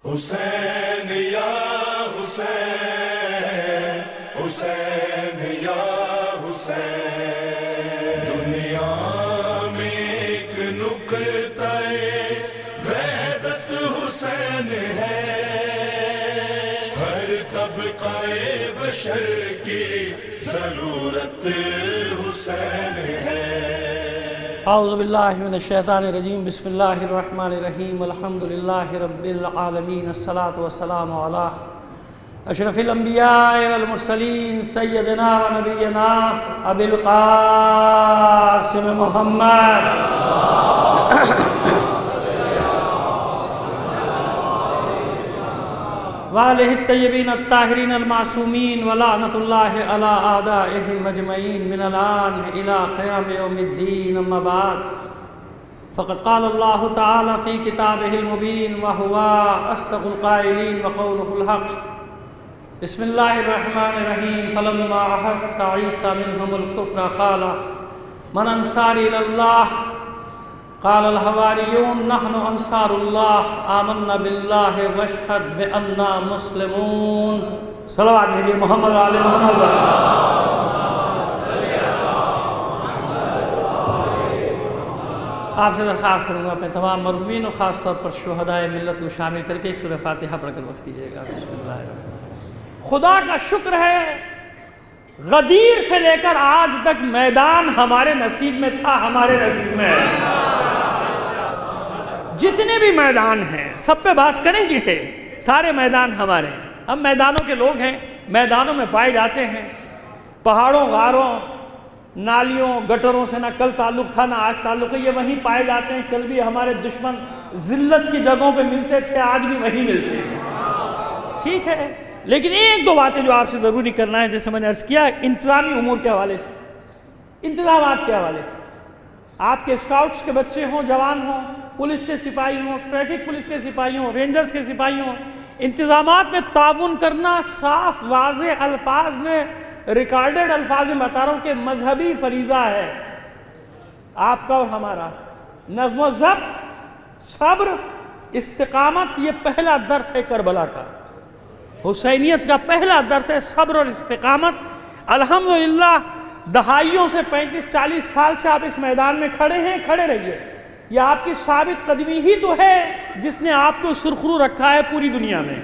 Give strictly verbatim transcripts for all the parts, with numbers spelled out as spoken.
حسین یا حسین، حسین یا حسین، دنیا میں ایک نقطہ وحدت حسین ہے، ہر طبقہ بشر کی ضرورت حسین ہے۔ اعوذ باللہ من الشیطان الرجیم، بسم اللہ الرحمن الرحیم، الحمد للہ رب العالمین، الصلاۃ والسلام علی اشرف الانبیاء والمرسلین، سیدنا و نبینا ابی القاسم محمد وآلہ الطیبین الطاہرین المعصومین، ولعنۃ اللہ علی اعدائہم اجمعین من الآن الی قیام یوم الدین، اما بعد فقد قال اللہ تعالی فی کتابہ المبین وہو اصدق القائلین وقولہ الحق۔ بسم اللہ الرحمن الرحیم، فلما احس عیسی منہم الکفر قال من انصاری الی اللہ، قال الحواریون نحن انصار اللہ، آمنا باللہ واشہد بأننا مسلمون۔ صلوات بھیجئے محمد آل محمد۔ آپ سے درخواست کروں گا اپنے تمام مرحومین اور خاص طور پر شہدائے ملت کو شامل کر کے ایک سورہ فاتحہ پڑھ کر بخش دیجیے گا۔ بسم اللہ الرحمن الرحیم۔ خدا کا شکر ہے غدیر سے لے کر آج تک میدان ہمارے نصیب میں تھا، ہمارے نصیب میں ہے۔ جتنے بھی میدان ہیں سب پہ بات کریں گے، سارے میدان ہمارے ہیں، ہم میدانوں کے لوگ ہیں، میدانوں میں پائے جاتے ہیں۔ پہاڑوں، غاروں، نالیوں، گٹروں سے نہ کل تعلق تھا نہ آج تعلق ہے، یہ وہیں پائے جاتے ہیں۔ کل بھی ہمارے دشمن ذلت کی جگہوں پہ ملتے تھے، آج بھی وہیں ملتے ہیں، ٹھیک ہے۔ لیکن ایک دو باتیں جو آپ سے ضروری کرنا ہے، جیسے میں نے عرض کیا، انتظامی امور کے حوالے سے، انتظامات کے حوالے سے، آپ کے اسکاؤٹس کے بچے ہوں، جوان ہوں، پولیس کے سپاہی ہوں، ٹریفک پولیس کے سپاہی ہوں، رینجرز کے سپاہی ہوں، انتظامات میں تعاون کرنا صاف واضح الفاظ میں، ریکارڈڈ الفاظ میں بتا رہا ہوں کہ مذہبی فریضہ ہے آپ کا اور ہمارا۔ نظم و ضبط، صبر، استقامت، یہ پہلا درس ہے کربلا کا، حسینیت کا پہلا درس ہے صبر اور استقامت۔ الحمدللہ دہائیوں سے پینتیس چالیس سال سے آپ اس میدان میں کھڑے ہیں، کھڑے رہیے۔ یہ آپ کی ثابت قدمی ہی تو ہے جس نے آپ کو سرخرو رکھا ہے پوری دنیا میں۔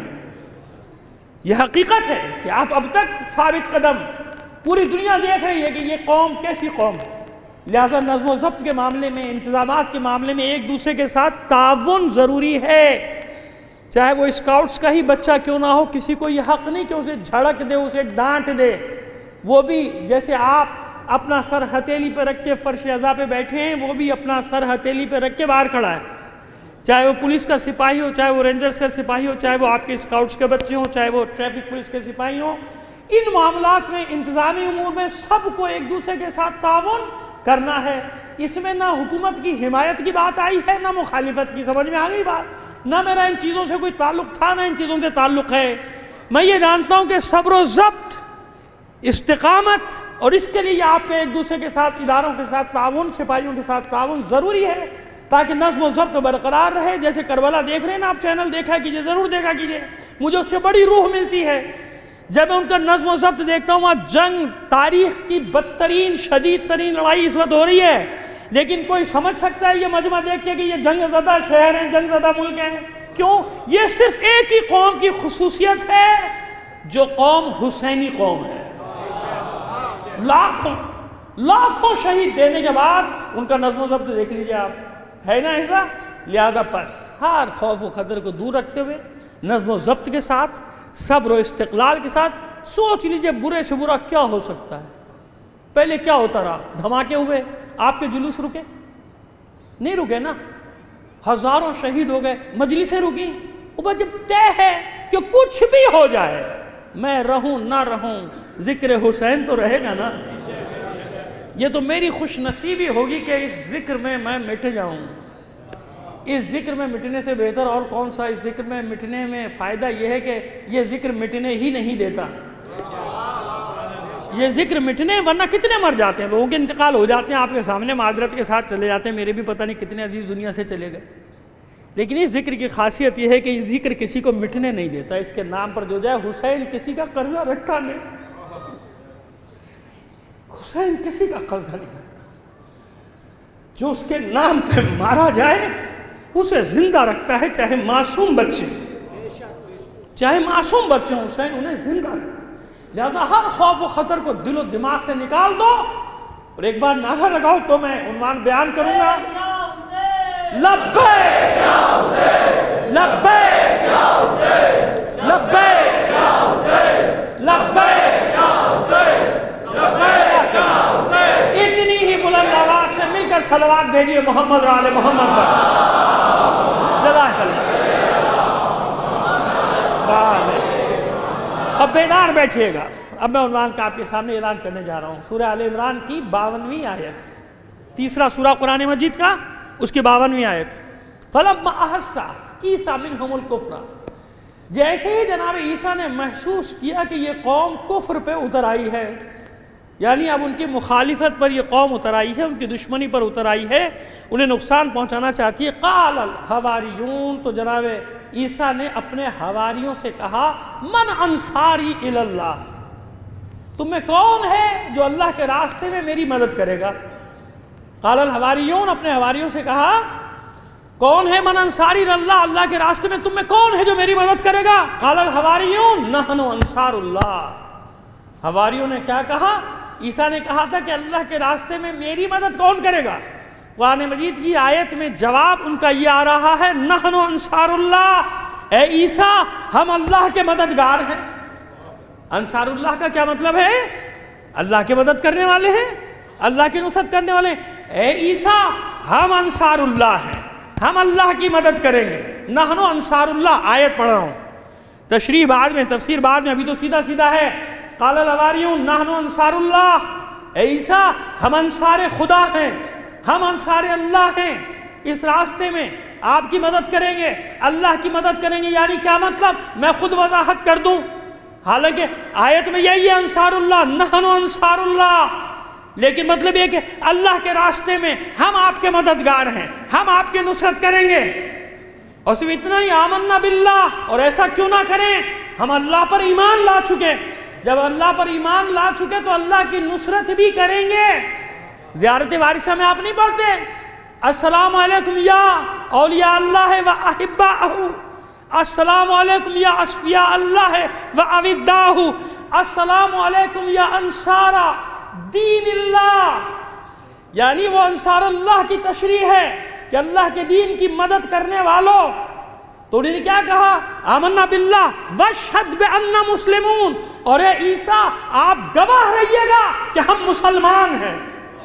یہ حقیقت ہے کہ آپ اب تک ثابت قدم، پوری دنیا دیکھ رہی ہے کہ یہ قوم کیسی قوم ہے۔ لہٰذا نظم و ضبط کے معاملے میں، انتظامات کے معاملے میں ایک دوسرے کے ساتھ تعاون ضروری ہے۔ چاہے وہ اسکاؤٹس کا ہی بچہ کیوں نہ ہو، کسی کو یہ حق نہیں کہ اسے جھڑک دے، اسے ڈانٹ دے۔ وہ بھی جیسے آپ اپنا سر ہتھیلی پہ رکھ کے فرش اعضاء پہ بیٹھے ہیں، وہ بھی اپنا سر ہتھیلی پہ رکھ کے باہر کھڑا ہے، چاہے وہ پولیس کا سپاہی ہو، چاہے وہ رینجرز کا سپاہی ہو، چاہے وہ آپ کے اسکاؤٹس کے بچے ہوں، چاہے وہ ٹریفک پولیس کے سپاہی ہوں۔ ان معاملات میں، انتظامی امور میں سب کو ایک دوسرے کے ساتھ تعاون کرنا ہے۔ اس میں نہ حکومت کی حمایت کی بات آئی ہے، نہ مخالفت کی، سمجھ میں آ گئی بات؟ نہ میرا ان چیزوں سے کوئی تعلق تھا، نہ ان چیزوں سے تعلق ہے۔ میں یہ جانتا ہوں کہ صبر و ضبط، استقامت، اور اس کے لیے آپ کے ایک دوسرے کے ساتھ، اداروں کے ساتھ تعاون، سپاہیوں کے ساتھ تعاون ضروری ہے تاکہ نظم و ضبط برقرار رہے۔ جیسے کربلا دیکھ رہے ہیں نا آپ، چینل دیکھا کیجئے، ضرور دیکھا کیجئے، مجھے اس سے بڑی روح ملتی ہے جب میں ان کا نظم و ضبط دیکھتا ہوں۔ وہاں جنگ، تاریخ کی بدترین شدید ترین لڑائی اس وقت ہو رہی ہے، لیکن کوئی سمجھ سکتا ہے یہ مجمع دیکھ کے کہ یہ جنگ زدہ شہر ہیں، جنگ زدہ ملک ہیں؟ کیوں؟ یہ صرف ایک ہی قوم کی خصوصیت ہے، جو قوم حسینی قوم ہے۔ لاکھوں لاکھوں شہید دینے کے بعد ان کا نظم و ضبط دیکھ لیجیے آپ، ہے نا ایسا؟ لہذا پس ہر خوف و خطر کو دور رکھتے ہوئے، نظم و ضبط کے ساتھ، صبر و استقلال کے ساتھ سوچ لیجیے برے سے برا کیا ہو سکتا ہے۔ پہلے کیا ہوتا رہا؟ دھماکے ہوئے، آپ کے جلوس رکے؟ نہیں رکے نا، ہزاروں شہید ہو گئے، مجلسیں رکی۔ وہ جب طے ہے کہ کچھ بھی ہو جائے، میں رہوں نہ رہوں، ذکر حسین تو رہے گا نا۔ یہ تو میری خوش نصیبی ہوگی کہ اس ذکر میں میں مٹ جاؤں۔ اس ذکر میں مٹنے سے بہتر اور کون سا؟ اس ذکر میں مٹنے میں فائدہ یہ ہے کہ یہ ذکر مٹنے ہی نہیں دیتا۔ یہ ذکر مٹنے، ورنہ کتنے مر جاتے ہیں، لوگوں کے انتقال ہو جاتے ہیں آپ کے سامنے، معذرت کے ساتھ چلے جاتے ہیں، میرے بھی پتہ نہیں کتنے عزیز دنیا سے چلے گئے۔ لیکن اس ذکر کی خاصیت یہ ہے کہ یہ ذکر کسی کو مٹنے نہیں دیتا. اس کے نام پر جو جائے حسین کسی کا قرضہ رکھتا نہیں. حسین کسی کا قرضہ نہیں رکھتا. جو اس کے نام پہ مارا جائے اسے زندہ رکھتا ہے, چاہے معصوم بچے چاہے معصوم بچے ہوں, حسین انہیں زندہ رکھتا ہے. لہذا ہر خوف و خطر کو دل و دماغ سے نکال دو اور ایک بار نعرہ لگاؤ. تو میں عنوان بیان کروں گا, لبیک یا حسین, لبیک یا حسین, لبیک یا حسین, لبیک یا حسین, لبیک یا حسین. اتنی ہی بلند آواز سے مل کر صلوات بھیجیے محمد اور آل محمد پر. جزاک اللہ. اب بیدار بیٹھیے گا. اب میں عنوان کا آپ کے سامنے اعلان کرنے جا رہا ہوں. سورہ آل عمران کی باونویں آیت, تیسرا سورہ قرآن مجید کا, اس کی باونویں آیت. فَلَمَّا أَحَسَّ عِيسَىٰ مِنْهُمُ الْكُفْرَ, جیسے ہی جناب عیسیٰ نے محسوس کیا کہ یہ قوم کفر پہ اتر آئی ہے, یعنی اب ان کی مخالفت پر یہ قوم اتر آئی ہے, ان کی دشمنی پر اتر آئی ہے, انہیں نقصان پہنچانا چاہتی ہے. قال الحواریون, تو جناب عیسیٰ نے اپنے حواریوں سے کہا, من انصاری الی اللہ, تم میں کون ہے جو اللہ کے راستے میں میری مدد کرے گا. قال الحواریون, اپنے حواریوں سے کہا کون ہے من انصاری الی اللہ, اللہ کے راستے میں تم میں کون ہے جو میری مدد کرے گا. قال الحواریون نحن انصار اللہ, حواریوں نے کیا کہا, عیسیٰ نے کہا تھا کہ اللہ کے راستے میں میری مدد کون کرے گا. قرآن مجید کی آیت میں جواب ان کا یہ آ رہا ہے, نحن انصار اللہ, اے عیسیٰ ہم اللہ کے مددگار ہیں. انصار اللہ کا کیا مطلب ہے؟ اللہ کی مدد کرنے والے ہیں, اللہ کی نصرت کرنے والے ہیں. اے عیسیٰ ہم انصار اللہ ہیں, ہم اللہ کی مدد کریں گے. نحن انصار اللہ, آیت پڑھ رہا ہوں, تشریح بعد میں, تفسیر بعد میں, ابھی تو سیدھا سیدھا ہے. قال الحواریون نحن انصار اللہ, اے عیسیٰ ہم انصار خدا ہیں, ہم انصار اللہ ہیں, اس راستے میں آپ کی مدد کریں گے, اللہ کی مدد کریں گے. یعنی کیا مطلب, میں خود وضاحت کر دوں, حالانکہ آیت میں یہی ہے انصار اللہ, نحن انصار اللہ, لیکن مطلب یہ کہ اللہ کے راستے میں ہم آپ کے مددگار ہیں, ہم آپ کی نصرت کریں گے. اور صرف اتنا نہیں, آمنا باللہ, اور ایسا کیوں نہ کریں, ہم اللہ پر ایمان لا چکے. جب اللہ پر ایمان لا چکے تو اللہ کی نصرت بھی کریں گے. زیارت وارثہ میں آپ نہیں پڑھتے السلام علیکم یا اولیاء اللہ و احباءہ, السلام علیکم یا اصفیاء اللہ و اوداہ, السلام علیکم یا انصار دین اللہ. یعنی وہ انصار اللہ کی تشریح ہے کہ اللہ کے دین کی مدد کرنے والوں. تو انہوں نے کیا کہا, آمنا باللہ واشہد بأننا مسلمون, اور اے عیسیٰ آپ گواہ رہیے گا کہ ہم مسلمان ہیں.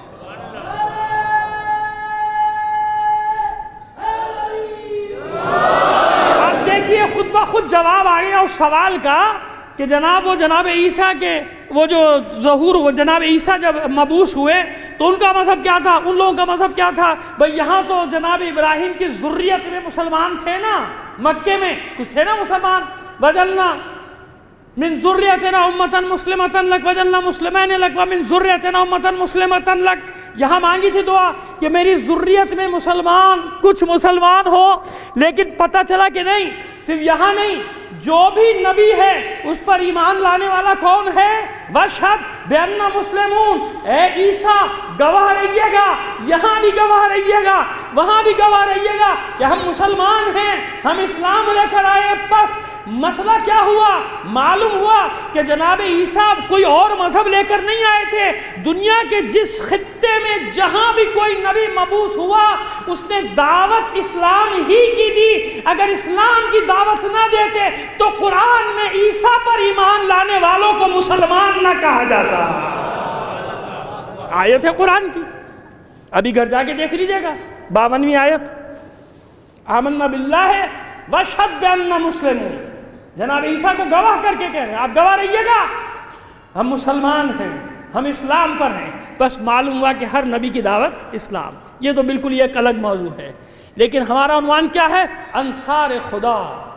اب دیکھیے خود بخود جواب آ گیا اس سوال کا کہ جناب وہ جناب عیسیٰ کے وہ جو ظہور, وہ جناب عیسیٰ جب مبعوث ہوئے تو ان کا مذہب کیا تھا, ان لوگوں کا مذہب کیا تھا. بھئی یہاں تو جناب ابراہیم کی ذریت میں مسلمان تھے نا, مکے میں کچھ تھے نا مسلمان. وجلنا من ذریتنا امتا مسلمتا لک وجلنا مسلمین لک ومن ذریتنا امتا مسلمتا لک. یہاں مانگی تھی دعا کہ میری ذریت میں مسلمان کچھ مسلمان ہو, لیکن پتہ چلا کہ نہیں, صرف یہاں نہیں, جو بھی نبی ہے اس پر ایمان لانے والا کون ہے, واشہد بأننا مسلمون, اے عیسیٰ گواہ رہیے گا, یہاں بھی گواہ رہیے گا, وہاں بھی گواہ رہیے گا کہ ہم مسلمان ہیں, ہم اسلام لے کر آئے. بس مسئلہ کیا ہوا, معلوم ہوا کہ جناب عیسیٰ کوئی اور مذہب لے کر نہیں آئے تھے. دنیا کے جس خطے میں جہاں بھی کوئی نبی مبعوث ہوا اس نے دعوت اسلام ہی کی دی. اگر اسلام کی دعوت نہ دیتے تو قرآن میں عیسیٰ پر ایمان لانے والوں کو مسلمان نہ کہا جاتا. آیت ہے قرآن کی, ابھی گھر جا کے دیکھ لیجیے گا, باونویں آیت, آمنا باللہ واشہد بأننا مسلمون. جناب عیسیٰ کو گواہ کر کے کہہ رہے ہیں, آپ گواہ رہیے گا ہم مسلمان ہیں, ہم اسلام پر ہیں. بس معلوم ہوا کہ ہر نبی کی دعوت اسلام, یہ تو بالکل یہ ایک الگ موضوع ہے. لیکن ہمارا عنوان کیا ہے, انصار خدا,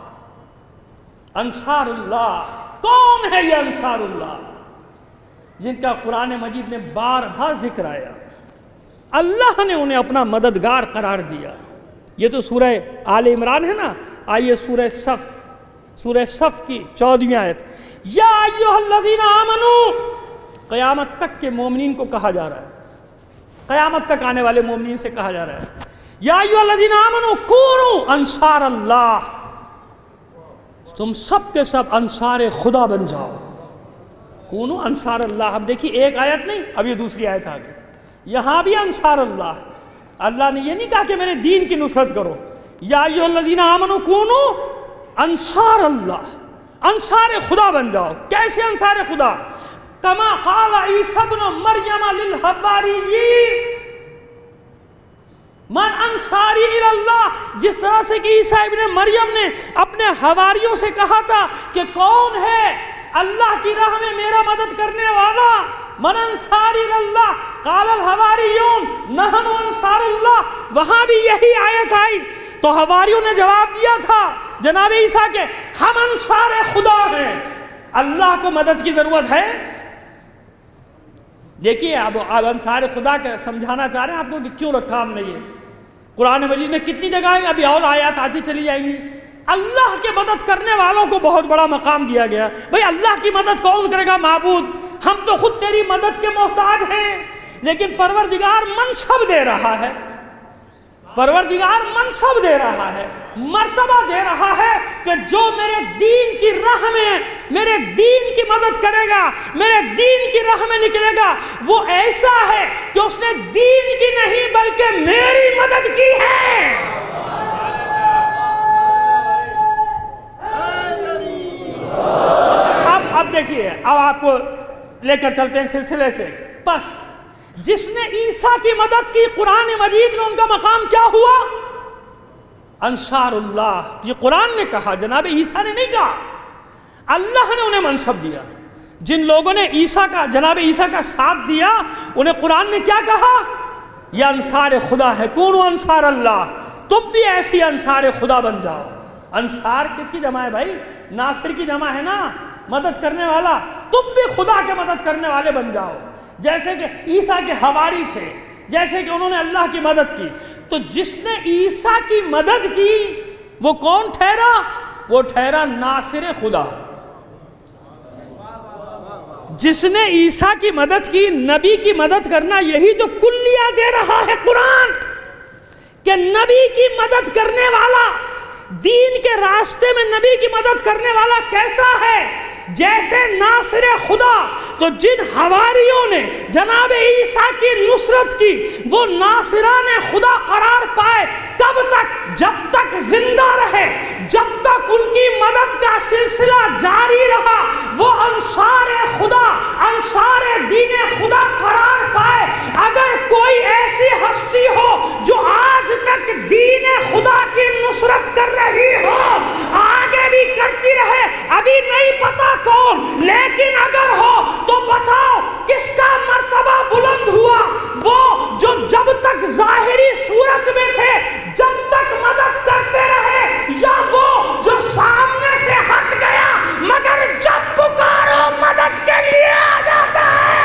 انصار اللہ. کون ہے یہ انصار اللہ جن کا قرآن مجید میں بارہا ذکر آیا؟ اللہ نے انہیں اپنا مددگار قرار دیا. یہ تو سورہ آل عمران ہے نا. آئیے سورہ صف، سورہ صف کی چودہویں آیت. یا ایھا الذین آمنو، قیامت تک کے مومنین کو کہا جا رہا ہے، قیامت تک آنے والے مومنین سے کہا جا رہا ہے یا ایھا الذین آمنو کونوا انصار اللہ، تم سب کے سب انصار خدا بن جاؤ. کونوا انصار اللہ. اب دیکھیے ایک آیت نہیں، اب یہ دوسری آیت آ گئی. یہاں بھی انصار اللہ. اللہ نے یہ نہیں کہا کہ میرے دین کی نصرت کرو. یا ایھا الذین آمنو کونوا انصار اللہ، انصار خدا بن جاؤ. کیسے انصار خدا؟ کما قال عیسی ابن مریم للحواریین من انصاری الی اللہ، جس طرح سے کہ عیسیٰ ابن مریم نے اپنے حواریوں سے کہا تھا کہ کون ہے اللہ کی راہ میں میرا مدد کرنے والا. من انصاری الی اللہ قال الحواریون نحن انصار اللہ. وہاں بھی یہی آیت آئی تو حواریوں نے جواب دیا تھا جناب عیسیٰ کے ہم انصار خدا ہیں. اللہ کو مدد کی ضرورت ہے. دیکھیے اب اب انصار خدا کا سمجھانا چاہ رہے ہیں آپ کو کہ کیوں رکھا ہم نے. یہ قرآن مجید میں کتنی جگہ ہے، ابھی اور آیات آتی چلی جائیں گی. اللہ کے مدد کرنے والوں کو بہت بڑا مقام دیا گیا. بھئی اللہ کی مدد کون کرے گا؟ معبود. ہم تو خود تیری مدد کے محتاج ہیں، لیکن پروردگار منصب دے رہا ہے، پروردگار منصب دے رہا ہے، مرتبہ دے رہا ہے کہ جو میرے دین کی راہ میں میرے دین کی مدد کرے گا، میرے دین کی راہ میں نکلے گا، وہ ایسا ہے کہ اس نے دین کی نہیں بلکہ میری مدد کی ہے. اب اب دیکھیے، اب آپ کو لے کر چلتے ہیں سلسلے سے. بس جس نے عیسیٰ کی مدد کی، قرآن مجید میں ان کا مقام کیا ہوا؟ انصار اللہ. یہ قرآن نے کہا، جناب عیسیٰ نے نہیں کہا. اللہ نے انہیں منصب دیا. جن لوگوں نے عیسیٰ کا جناب عیسیٰ کا ساتھ دیا انہیں قرآن نے کیا کہا؟ یہ انصار خدا ہے. کونوا انصار اللہ. تم بھی ایسی انصار خدا بن جاؤ. انصار کس کی جمع ہے بھائی؟ ناصر کی جمع ہے نا، مدد کرنے والا. تم بھی خدا کے مدد کرنے والے بن جاؤ. جیسے کہ عیسیٰ کے حواری تھے، جیسے کہ انہوں نے اللہ کی مدد کی. تو جس نے عیسیٰ کی مدد کی وہ کون ٹھہرا؟ وہ ٹھہرا ناصر خدا. جس نے عیسیٰ کی مدد کی، نبی کی مدد کرنا، یہی تو کلیہ دے رہا ہے قرآن کہ نبی کی مدد کرنے والا، دین کے راستے میں نبی کی مدد کرنے والا کیسا ہے؟ جیسے ناصر خدا. تو جن حواریوں نے جناب عیسیٰ کی نصرت کی وہ ناصران خدا قرار پائے. کب تک؟ جب تک زندہ رہے، جب تک ان کی مدد کا سلسلہ جاری رہا، وہ انصار خدا، انصار دین خدا قرار پائے. اگر کوئی ایسی ہستی ہو جو آج تک دین خدا کی نصرت کر رہی ہو، آگے بھی کرتی رہے، ابھی نہیں پتا کون، لیکن اگر ہو تو بتاؤ کس کا مرتبہ بلند ہوا؟ وہ جو جب تک ظاہری صورت میں تھے جب تک مدد کرتے رہے، یا وہ جو سامنے سے ہٹ گیا مگر جب پکارو مدد کے لیے آ جاتا ہے؟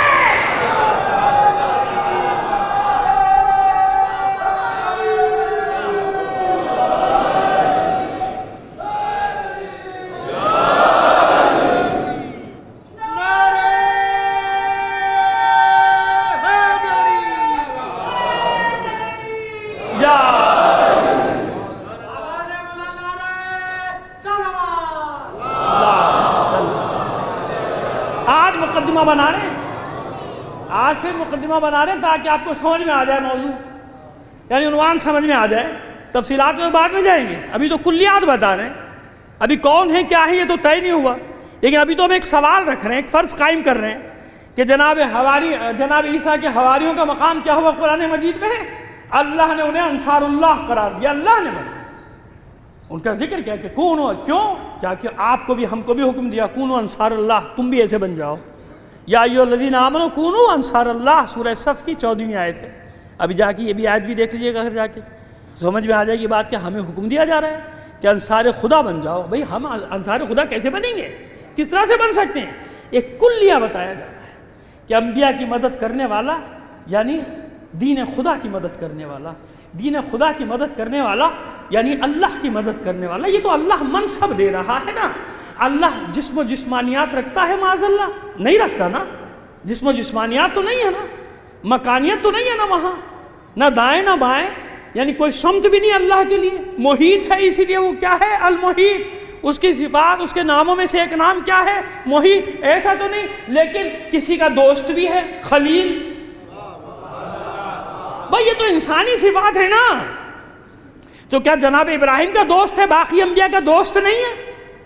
مقدمہ بنا رہے ہیں آج سے مقدمہ بنا رہے ہیں تاکہ آپ کو سمجھ میں آ جائے موضوع، یعنی عنوان سمجھ میں آ جائے. تفصیلات میں بعد میں جائیں گے، ابھی تو کلیات بتا رہے ہیں. ابھی کون ہے کیا ہے یہ تو طے نہیں ہوا، لیکن ابھی تو ہم ایک سوال رکھ رہے ہیں، ایک فرض قائم کر رہے ہیں کہ جناب حواری جناب عیسیٰ کے حواریوں کا مقام کیا ہوا قرآن مجید میں؟ اللہ نے انہیں انصار اللہ قرار دیا. اللہ نے بنا ان کا ذکر کیا کہ کون ہو، کیوں؟ کیا کہ آپ کو بھی ہم کو بھی حکم دیا کونوا انصار اللہ، تم بھی ایسے بن جاؤ. یا ایھا الذین آمنوا کونوا انصار اللہ، سورہ صف کی چودہویں آیت ہے. ابھی جا کے یہ بھی آیت بھی دیکھ لیجیے گا، گھر جا کے سمجھ میں آ جائے گی بات کہ ہمیں حکم دیا جا رہا ہے کہ انصار خدا بن جاؤ. بھئی ہم انصار خدا کیسے بنیں گے؟ کس طرح سے بن سکتے ہیں؟ ایک کلیہ بتایا جا رہا ہے کہ انبیاء کی مدد کرنے والا یعنی دین خدا کی مدد کرنے والا، دین خدا کی مدد کرنے والا یعنی اللہ کی مدد کرنے والا. یہ تو اللہ منصب دے رہا ہے نا. اللہ جسم و جسمانیات رکھتا ہے معاذ اللہ؟ نہیں رکھتا نا. جسم و جسمانیات تو نہیں ہے نا, مکانیت تو نہیں ہے نا وہاں, نہ دائیں نہ بائیں, یعنی کوئی سمت بھی نہیں اللہ کے لیے. محیط ہے, اسی لیے وہ کیا ہے؟ المحیط. اس کی صفات, اس کے ناموں میں سے ایک نام کیا ہے؟ محیط. ایسا تو نہیں لیکن کسی کا دوست بھی ہے, خلیل. بھائی یہ تو انسانی صفات ہے نا. تو کیا جناب ابراہیم کا دوست ہے, باقی انبیاء کا دوست نہیں ہے؟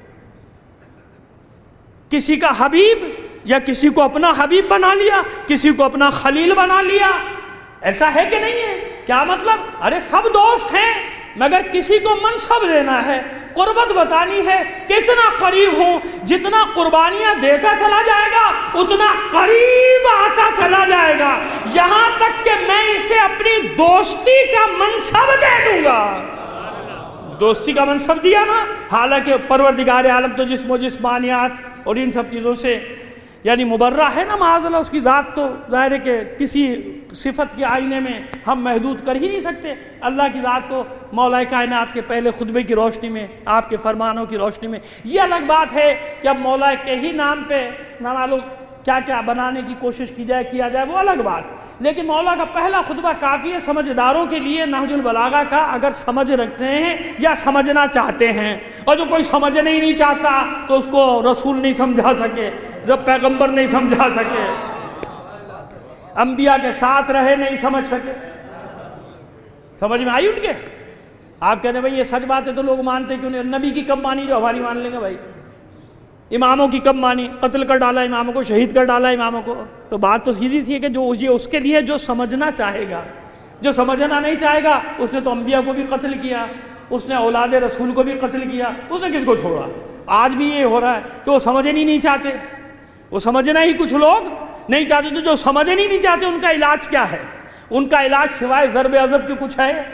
کسی کا حبیب, یا کسی کو اپنا حبیب بنا لیا, کسی کو اپنا خلیل بنا لیا, ایسا ہے کہ نہیں ہے؟ کیا مطلب؟ ارے سب دوست ہیں مگر کسی کو منصب دینا ہے, قربت بتانی ہے کہ اتنا قریب ہوں, جتنا قربانیاں دیتا چلا جائے گا اتنا قریب آتا چلا جائے گا, یہاں تک کہ میں اسے اپنی دوستی کا منصب دے دوں گا. دوستی کا منصب دیا نا, حالانکہ پروردگار عالم تو جسم و جسمانیات اور ان سب چیزوں سے یعنی مبرہ ہے نا معاذ اللہ. اس کی ذات تو ظاہر ہے کہ کسی صفت کے آئینے میں ہم محدود کر ہی نہیں سکتے. اللہ کی ذات کو مولا کائنات کے پہلے خطبے کی روشنی میں, آپ کے فرمانوں کی روشنی میں, یہ الگ بات ہے کہ اب مولا کے ہی نام پہ نہ معلوم کیا کیا بنانے کی کوشش کی جائے کیا جائے, وہ الگ بات. لیکن مولا کا پہلا خطبہ کافی ہے سمجھداروں کے لیے نہج البلاغہ کا, اگر سمجھ رکھتے ہیں یا سمجھنا چاہتے ہیں. اور جو کوئی سمجھنا ہی نہیں چاہتا تو اس کو رسول نہیں سمجھا سکے, جب پیغمبر نہیں سمجھا سکے, انبیاء کے ساتھ رہے نہیں سمجھ سکے. سمجھ میں آئی ان کے؟ آپ کہتے ہیں بھائی یہ سچ بات ہے تو لوگ مانتے کیوں نہیں؟ نبی کی کب مانی جو ہماری مان لیں گے بھائی؟ اماموں کی کب مانی؟ قتل کر ڈالا اماموں کو, شہید کر ڈالا اماموں کو. تو بات تو سیدھی سی ہے کہ جو یہ اس کے لیے جو سمجھنا چاہے گا, جو سمجھنا نہیں چاہے گا اس نے تو انبیاء کو بھی قتل کیا, اس نے اولاد رسول کو بھی قتل کیا, اس نے کس کو چھوڑا؟ آج بھی یہ ہو رہا ہے کہ وہ سمجھنے ہی نہیں چاہتے, وہ سمجھنا ہی کچھ لوگ نہیں چاہتے. تو جو سمجھنے ہی نہیں چاہتے ان کا علاج کیا ہے؟ ان کا علاج سوائے ضرب عضب کے کچھ ہے؟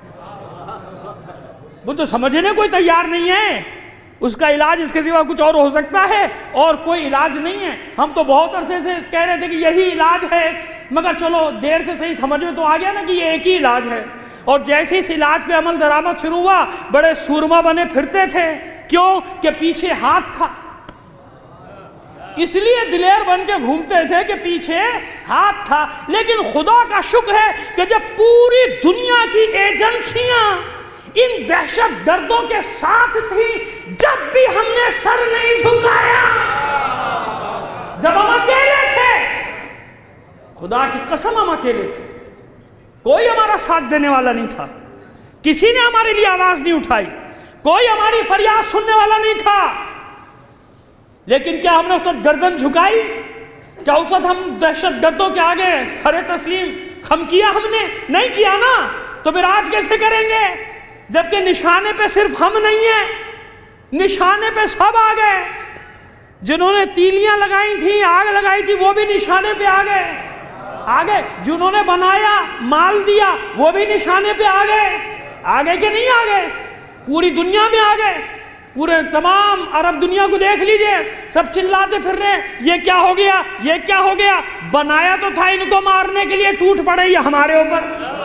وہ تو سمجھنے کوئی تیار نہیں ہے, اس کا علاج اس کے سوا کچھ اور ہو سکتا ہے, اور کوئی علاج نہیں ہے. ہم تو بہت عرصے سے کہہ رہے تھے کہ یہی علاج ہے, مگر چلو دیر سے صحیح سمجھ میں تو آ گیا نا کہ یہ ایک ہی علاج ہے. اور جیسے اس علاج پہ عمل درآمد شروع ہوا, بڑے سورما بنے پھرتے تھے. کیوں؟ کہ پیچھے ہاتھ تھا, اس لیے دلیر بن کے گھومتے تھے کہ پیچھے ہاتھ تھا. لیکن خدا کا شکر ہے کہ جب پوری دنیا کی ایجنسیاں ان دہشت گردوں کے ساتھ تھی, جب بھی ہم نے سر نہیں جھکایا, جب ہم اکیلے تھے, خدا کی قسم ہم اکیلے تھے, کوئی ہمارا ساتھ دینے والا نہیں تھا, کسی نے ہمارے لیے آواز نہیں اٹھائی, کوئی ہماری فریاد سننے والا نہیں تھا. لیکن کیا ہم نے اس وقت گردن جھکائی؟ کیا اس وقت ہم دہشت گردوں کے آگے سر تسلیم خم کیا؟ ہم نے نہیں کیا نا. تو پھر آج کیسے کریں گے جبکہ نشانے پہ صرف ہم نہیں ہیں, نشانے پہ سب آ گئے. جنہوں نے تیلیاں لگائی تھیں, آگ لگائی تھی, وہ بھی نشانے پہ آ گئے آ گئے جنہوں نے بنایا, مال دیا, وہ بھی نشانے پہ آ گئے آ گئے کہ نہیں آ گئے؟ پوری دنیا میں آ گئے. پورے تمام عرب دنیا کو دیکھ لیجئے, سب چلاتے پھر رہے یہ کیا ہو گیا, یہ کیا ہو گیا. بنایا تو تھا ان کو مارنے کے لیے, ٹوٹ پڑے یہ ہمارے اوپر.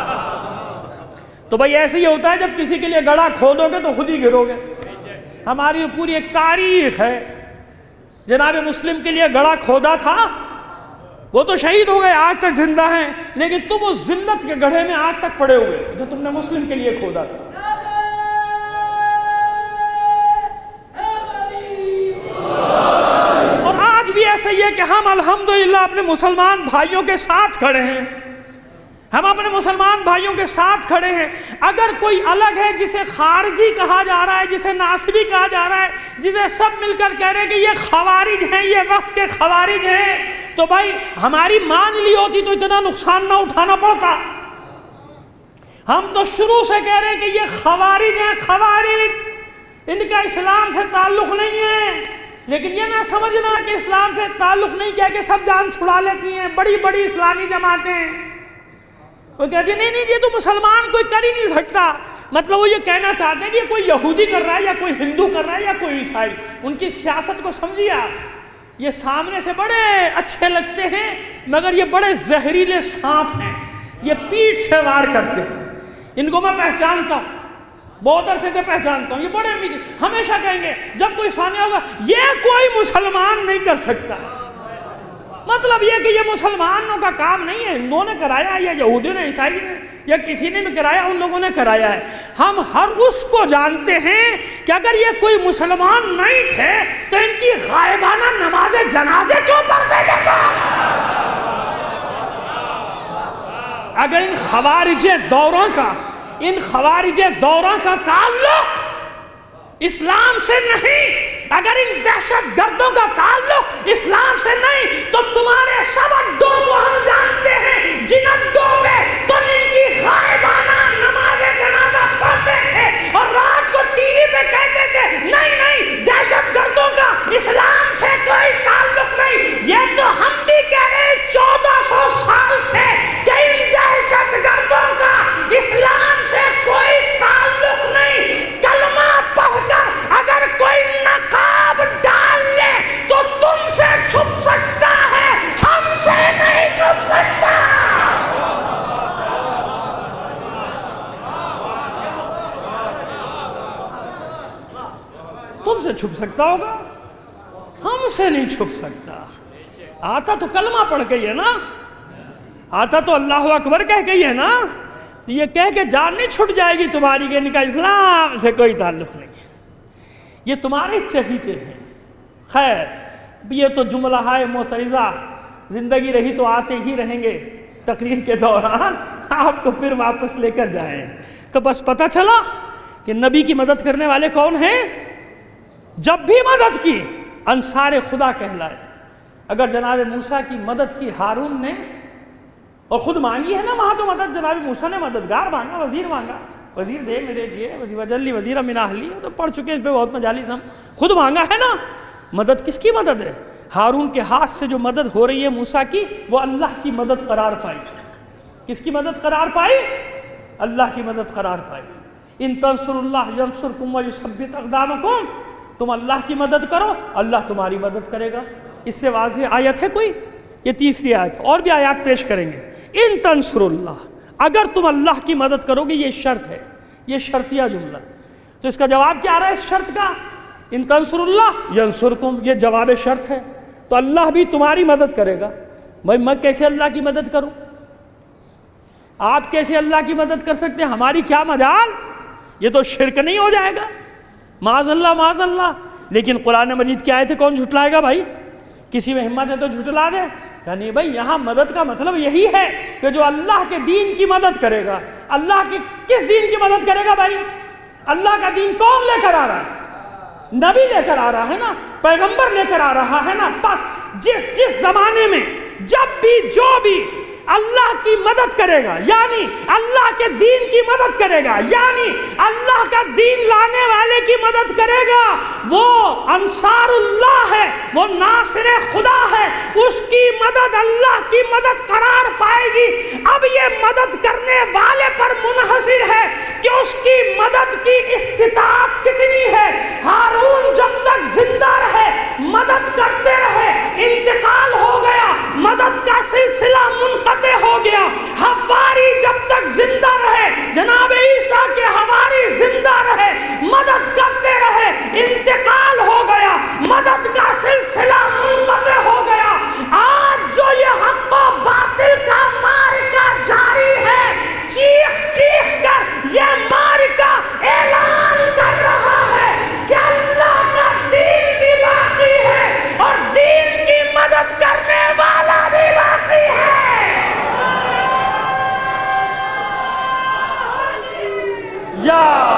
تو بھائی ایسے ہی ہوتا ہے جب کسی کے لیے گڑھا کھودو گے تو خود ہی گرو گے. ہماری پوری ایک تاریخ ہے, جناب مسلم کے لیے گڑھا کھودا تھا, وہ تو شہید ہو گئے, آج تک زندہ ہیں, لیکن تم اس ذلت کے گڑھے میں آج تک پڑے ہوئے جو تم نے مسلم کے لیے کھودا تھا. اور آج بھی ایسا ہی ہے کہ ہم الحمدللہ اپنے مسلمان بھائیوں کے ساتھ کھڑے ہیں, ہم اپنے مسلمان بھائیوں کے ساتھ کھڑے ہیں. اگر کوئی الگ ہے جسے خارجی کہا جا رہا ہے, جسے ناصبی کہا جا رہا ہے, جسے سب مل کر کہہ رہے ہیں کہ یہ خوارج ہیں, یہ وقت کے خوارج ہیں, تو بھائی ہماری مان لی ہوتی تو اتنا نقصان نہ اٹھانا پڑتا. ہم تو شروع سے کہہ رہے ہیں کہ یہ خوارج ہیں, خوارج, ان کا اسلام سے تعلق نہیں ہے. لیکن یہ نہ سمجھنا کہ اسلام سے تعلق نہیں کیا کہ سب جان چھڑا لیتی ہیں. بڑی بڑی اسلامی جماعتیں وہ کہتے ہیں نہیں نہیں یہ تو مسلمان کوئی کر ہی نہیں سکتا. مطلب وہ یہ کہنا چاہتے ہیں کہ کوئی یہودی کر رہا ہے یا کوئی ہندو کر رہا ہے یا کوئی عیسائی. ان کی سیاست کو سمجھیے آپ, یہ سامنے سے بڑے اچھے لگتے ہیں مگر یہ بڑے زہریلے سانپ ہیں, یہ پیٹھ سے وار کرتے ہیں. ان کو میں پہچانتا ہوں، بہت عرصے سے پہچانتا ہوں، یہ بڑے میٹھے، ہمیشہ کہیں گے جب کوئی ثانیہ ہوگا یہ کوئی مسلمان نہیں کر سکتا۔ مطلب یہ کہ یہ مسلمانوں کا کام نہیں ہے، ہندوؤں نے کرایا یا یہودیوں نے، عیسائی نے یا کسی نے بھی کرایا، ان لوگوں نے کرایا ہے۔ ہم ہر اس کو جانتے ہیں کہ اگر یہ کوئی مسلمان نہیں تھے تو ان کی غائبانہ نماز جنازے کیوں پڑھتے تھے؟ اگر ان خوارج دوروں کا ان خوارج دوروں کا تعلق اسلام سے نہیں، اگر ان دہشت گردوں کا تعلق اسلام سے نہیں، تو تمہارے سب اڈوں کو ہم جانتے ہیں، جن اڈوں پہ تم ان کی غائبانہ نماز جنازہ پڑھتے تھے اور رات کو ٹی وی پہ کہتے تھے نہیں نہیں دہشت گردوں کا اسلام سے کوئی تعلق نہیں۔ یہ تو ہم بھی کہہ رہے ہیں چودہ سو سال سے کہ ان دہشت گردوں کا اسلام سے کوئی تعلق نہیں۔ کلمہ پڑھ کر اگر کوئی نقاب ڈال لے تو تم سے چھپ سکتا ہے، ہم سے نہیں چھپ سکتا۔ تم سے چھپ سکتا ہوگا، ہم سے نہیں چھپ سکتا۔ آتا تو کلمہ پڑھ کے ہی ہے نا، آتا تو اللہ اکبر کہہ کے ہی ہے نا، یہ کہہ کے جان نہیں چھٹ جائے گی تمہاری کہ ان کا اسلام سے کوئی تعلق نہیں، یہ تمہارے چہیتے ہیں۔ خیر، یہ تو جملہ ہے معترضہ، زندگی رہی تو آتے ہی رہیں گے، تقریر کے دوران آپ کو پھر واپس لے کر جائیں۔ تو بس پتہ چلا کہ نبی کی مدد کرنے والے کون ہیں؟ جب بھی مدد کی انصار خدا کہلائے۔ اگر جناب موسیٰ کی مدد کی ہارون نے، اور خود مانگی ہے نا وہاں تو مدد، جناب موسیٰ نے مددگار مانگا، وزیر مانگا، وزیر دے میرے لیے، وجلی وزیر من اہلی، تو پڑھ چکے اس پہ بہت مجالس ہم، خود مانگا ہے نا۔ مدد کس کی مدد ہے؟ ہارون کے ہاتھ سے جو مدد ہو رہی ہے موسیٰ کی، وہ اللہ کی مدد قرار پائی۔ کس کی مدد قرار پائی؟ اللہ کی مدد قرار پائی۔ ان تنصروا اللہ ینصرکم ویثبت اقدامکم، تم اللہ کی مدد کرو اللہ تمہاری مدد کرے گا۔ اس سے واضح آیت ہے کوئی؟ یہ تیسری آیت، اور بھی آیات پیش کریں گے۔ ان تنصروا اللہ، اگر تم اللہ کی مدد کرو گے، یہ شرط ہے، یہ شرطیہ جملہ۔ تو اس کا جواب کیا آ رہا ہے اس شرط کا؟ ان تنصروا اللہ ینصرکم، یہ جواب شرط ہے، تو اللہ بھی تمہاری مدد کرے گا۔ بھائی میں کیسے اللہ کی مدد کروں؟ آپ کیسے اللہ کی مدد کر سکتے ہیں؟ ہماری کیا مجال؟ یہ تو شرک نہیں ہو جائے گا؟ معاذ اللہ معاذ اللہ۔ لیکن قرآن مجید کی آیتیں کون جھٹلائے گا بھائی؟ کسی میں ہمت ہے تو جھٹلا دے۔ یعنی بھائی یہاں مدد کا مطلب یہی ہے کہ جو اللہ کے دین کی مدد کرے گا۔ اللہ کی کس دین کی مدد کرے گا بھائی؟ اللہ کا دین کون لے کر آ رہا ہے؟ نبی لے کر آ رہا ہے نا، پیغمبر لے کر آ رہا ہے نا۔ بس جس جس زمانے میں جب بھی جو بھی اللہ کی مدد کرے گا، یعنی اللہ کے دین کی مدد کرے گا، یعنی اللہ کا دین لانے والے کی مدد کرے گا، وہ انصار اللہ ہے، وہ ناصر خدا ہے، اس کی مدد اللہ کی مدد قرار پائے گی۔ اب یہ مدد کرنے والے پر منحصر ہے کہ اس کی مدد کی استطاعت کتنی ہے۔ ہارون جب تک زندہ رہے مدد کرتے رہے، انتقال ہو گیا، مدد کا سلسلہ منقطع ہو گیا۔ حواری جب تک زندہ رہے، جناب عیسیٰ کے حواری زندہ رہے، مدد کرتے رہے، انتقال ہو گیا، مدد کا سلسلہ منقطع ہو گیا۔ آج جو یہ حق و باطل کا معرکہ جاری ہے، چیخ چیخ کر یہ معرکہ اعلان کر رہا ہے کہ اللہ کا دین بھی باقی ہے اور دین کی مدد کرنے والا بھی باقی ہے۔ یا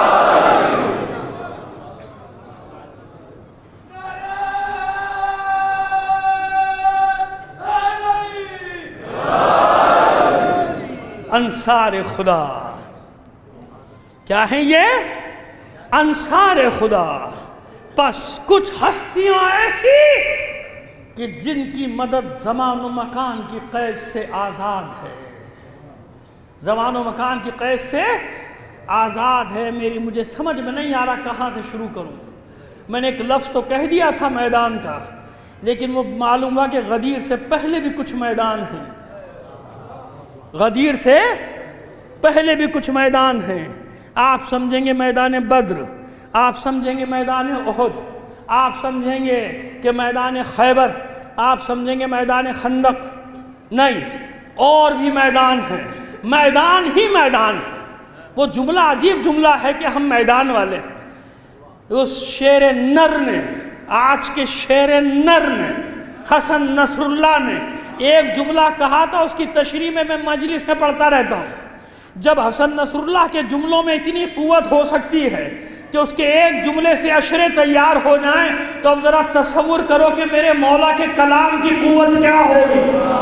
انصار خدا کیا ہیں؟ یہ انصار خدا۔ پس کچھ ہستیاں ایسی کہ جن کی مدد زمان و مکان کی قید سے آزاد ہے، زمان و مکان کی قید سے آزاد ہے۔ میری مجھے سمجھ میں نہیں آ رہا کہاں سے شروع کروں۔ میں نے ایک لفظ تو کہہ دیا تھا میدان کا، لیکن وہ معلوم ہوا کہ غدیر سے پہلے بھی کچھ میدان ہیں۔ غدیر سے پہلے بھی کچھ میدان ہیں. آپ سمجھیں گے میدان بدر، آپ سمجھیں گے میدان احد، آپ سمجھیں گے کہ میدان خیبر، آپ سمجھیں گے میدان خندق. نہیں، اور بھی میدان ہیں، میدان ہی میدان ہے. وہ جملہ عجیب جملہ ہے کہ ہم میدان والے. اس شیر نر نے، آج کے شیر نر نے، حسن نصر اللہ نے ایک جملہ کہا تھا، اس کی تشریح میں میں مجلس میں پڑھتا رہتا ہوں. جب حسن نصر اللہ کے جملوں میں اتنی قوت ہو سکتی ہے کہ اس کے ایک جملے سے اشرے تیار ہو جائیں، تو اب ذرا تصور کرو کہ میرے مولا کے کلام کی قوت کیا ہوگی،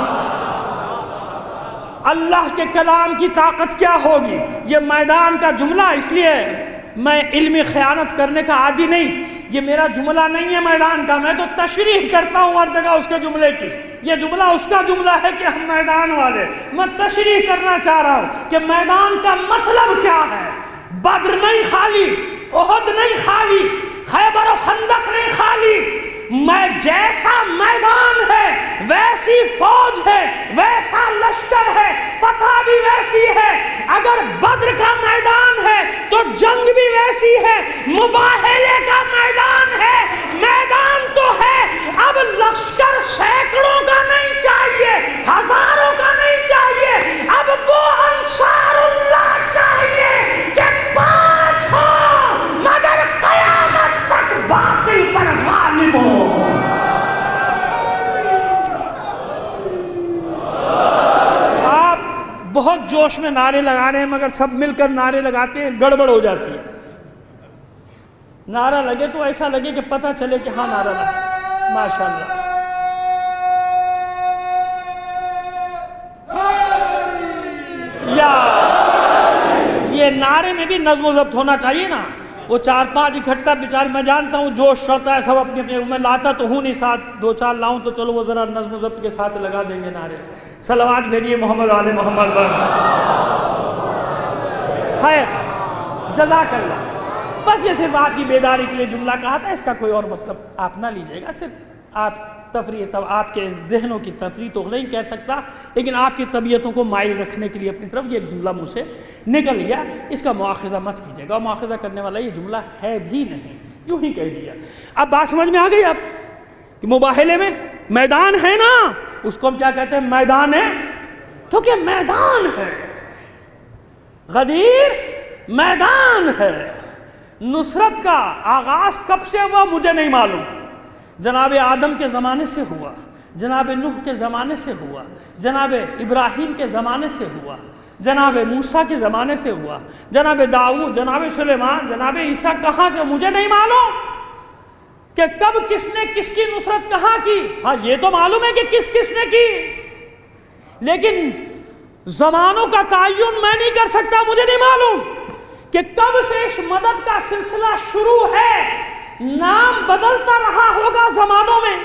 اللہ کے کلام کی طاقت کیا ہوگی. یہ میدان کا جملہ، اس لیے میں علمی خیانت کرنے کا عادی نہیں، یہ میرا جملہ نہیں ہے میدان کا، میں تو تشریح کرتا ہوں ہر جگہ اس کے جملے کی. یہ جملہ اس کا جملہ ہے کہ ہم میدان والے. میں تشریح کرنا چاہ رہا ہوں کہ میدان کا مطلب کیا ہے. بدر نہیں خالی، احد نہیں خالی، خیبر و خندق نہیں خالی. میں جیسا میدان ہے ویسی فوج ہے، ویسا لشکر ہے، فتح بھی ویسی ہے. اگر بدر کا میدان ہے تو جنگ بھی ویسی ہے، مباہلے کا میدان ہے. میدان تو ہے، اب لشکر سینکڑوں کا نہیں چاہیے، ہزاروں کا نہیں چاہیے، اب وہ انصار اللہ چاہیے کہ پانچ ہو مگر قیامت تک باطل پر غالب ہو. آپ بہت جوش میں نعرے لگا رہے ہیں، مگر سب مل کر نعرے لگاتے ہیں، گڑبڑ ہو جاتی ہے. نعرہ لگے تو ایسا لگے کہ پتہ چلے کہ ہاں نعرہ لگا. ماشاءاللہ. یا یہ نعرے میں بھی نظم و ضبط ہونا چاہیے نا. وہ چار پانچ اکٹھا بیچارے، میں جانتا ہوں جوش چڑھتا ہے سب اپنے اپنے، میں لاتا تو ہوں نہیں، ساتھ دو چار لاؤں تو چلو وہ ذرا نظم و ضبط کے ساتھ لگا دیں گے نعرے. صلوات بھیجیے محمد آل محمد پر. خیر، جزاک اللہ. بس یہ صرف آپ کی بیداری کے لیے جملہ کہا تھا، اس کا کوئی اور مطلب آپ نہ لیجئے گا. صرف آپ تفریح، تب آپ کے ذہنوں کی تفریح تو نہیں کہہ سکتا، لیکن آپ کی طبیعتوں کو مائل رکھنے کے لیے اپنی طرف یہ ایک جملہ مجھ سے نکل گیا. اس کا مواخذہ مت کیجیے گا، مواخذہ کرنے والا یہ جملہ ہے بھی نہیں، یوں ہی کہہ دیا. اب بات سمجھ میں آ گئی آپ کہ مباہلے میں میدان ہے نا، اس کو ہم کیا کہتے ہیں؟ میدان ہے. تو کہ میدان ہے، غدیر میدان ہے. نصرت کا آغاز کب سے ہوا مجھے نہیں معلوم. جناب آدم کے زمانے سے ہوا، جناب نوح کے زمانے سے ہوا، جناب ابراہیم کے زمانے سے ہوا، جناب موسیٰ کے زمانے سے ہوا، جناب داؤد، جناب سلیمان، جناب عیسیٰ، کہاں سے مجھے نہیں معلوم کہ کب کس نے کس کی نصرت کہاں کی. ہاں یہ تو معلوم ہے کہ کس کس نے کی، لیکن زمانوں کا تعین میں نہیں کر سکتا. مجھے نہیں معلوم کہ کب سے اس مدد کا سلسلہ شروع ہے. نام بدلتا رہا ہوگا زمانوں میں،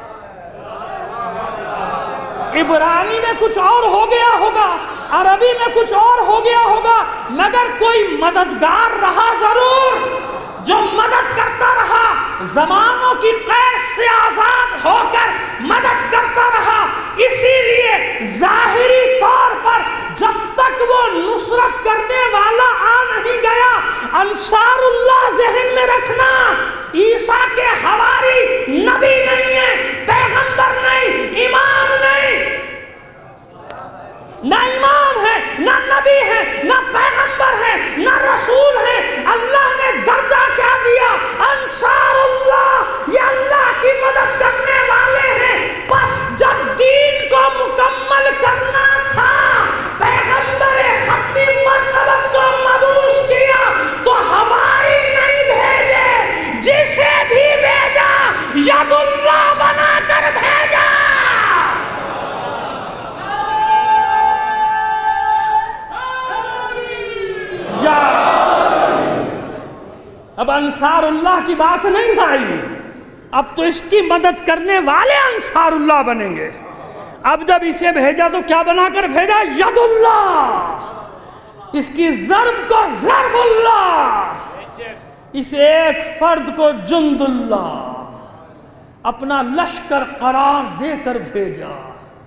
عبرانی میں کچھ اور ہو گیا ہوگا، عربی میں کچھ اور ہو گیا ہوگا، مگر کوئی مددگار رہا ضرور جو مدد کرتا رہا، زمانوں کی قید سے آزاد ہو کر مدد کرتا رہا. اسی لیے ظاہری طور پر جب تک وہ نصرت کرنے والا آ نہیں گیا، انصار اللہ ذہن میں رکھنا، عیسیٰ کے حواری نبی نہیں ہے، پیغمبر نہیں، امام نہیں، نہ امام ہے، نہ نبی ہے، نہ پیغمبر ہے، نہ رسول ہے. اللہ نے درجہ کیا دیا؟ انصار اللہ، یہ اللہ کی مدد کرنے والے ہیں. بس جب دین کو مکمل کرنا تھا، پیغمبر ختمی مرتبت کو مبعوث کیا تو ہماری نہیں بھیجے، جسے بھی بھیجا ید اللہ بنا کر بھیجا. اب انصار اللہ کی بات نہیں آئی، اب تو اس کی مدد کرنے والے انصار اللہ بنیں گے. اب جب اسے بھیجا تو کیا بنا کر بھیجا؟ ید اللہ. اس کی ضرب کو ضرب اللہ، اس ایک فرد کو جند اللہ، اپنا لشکر قرار دے کر بھیجا.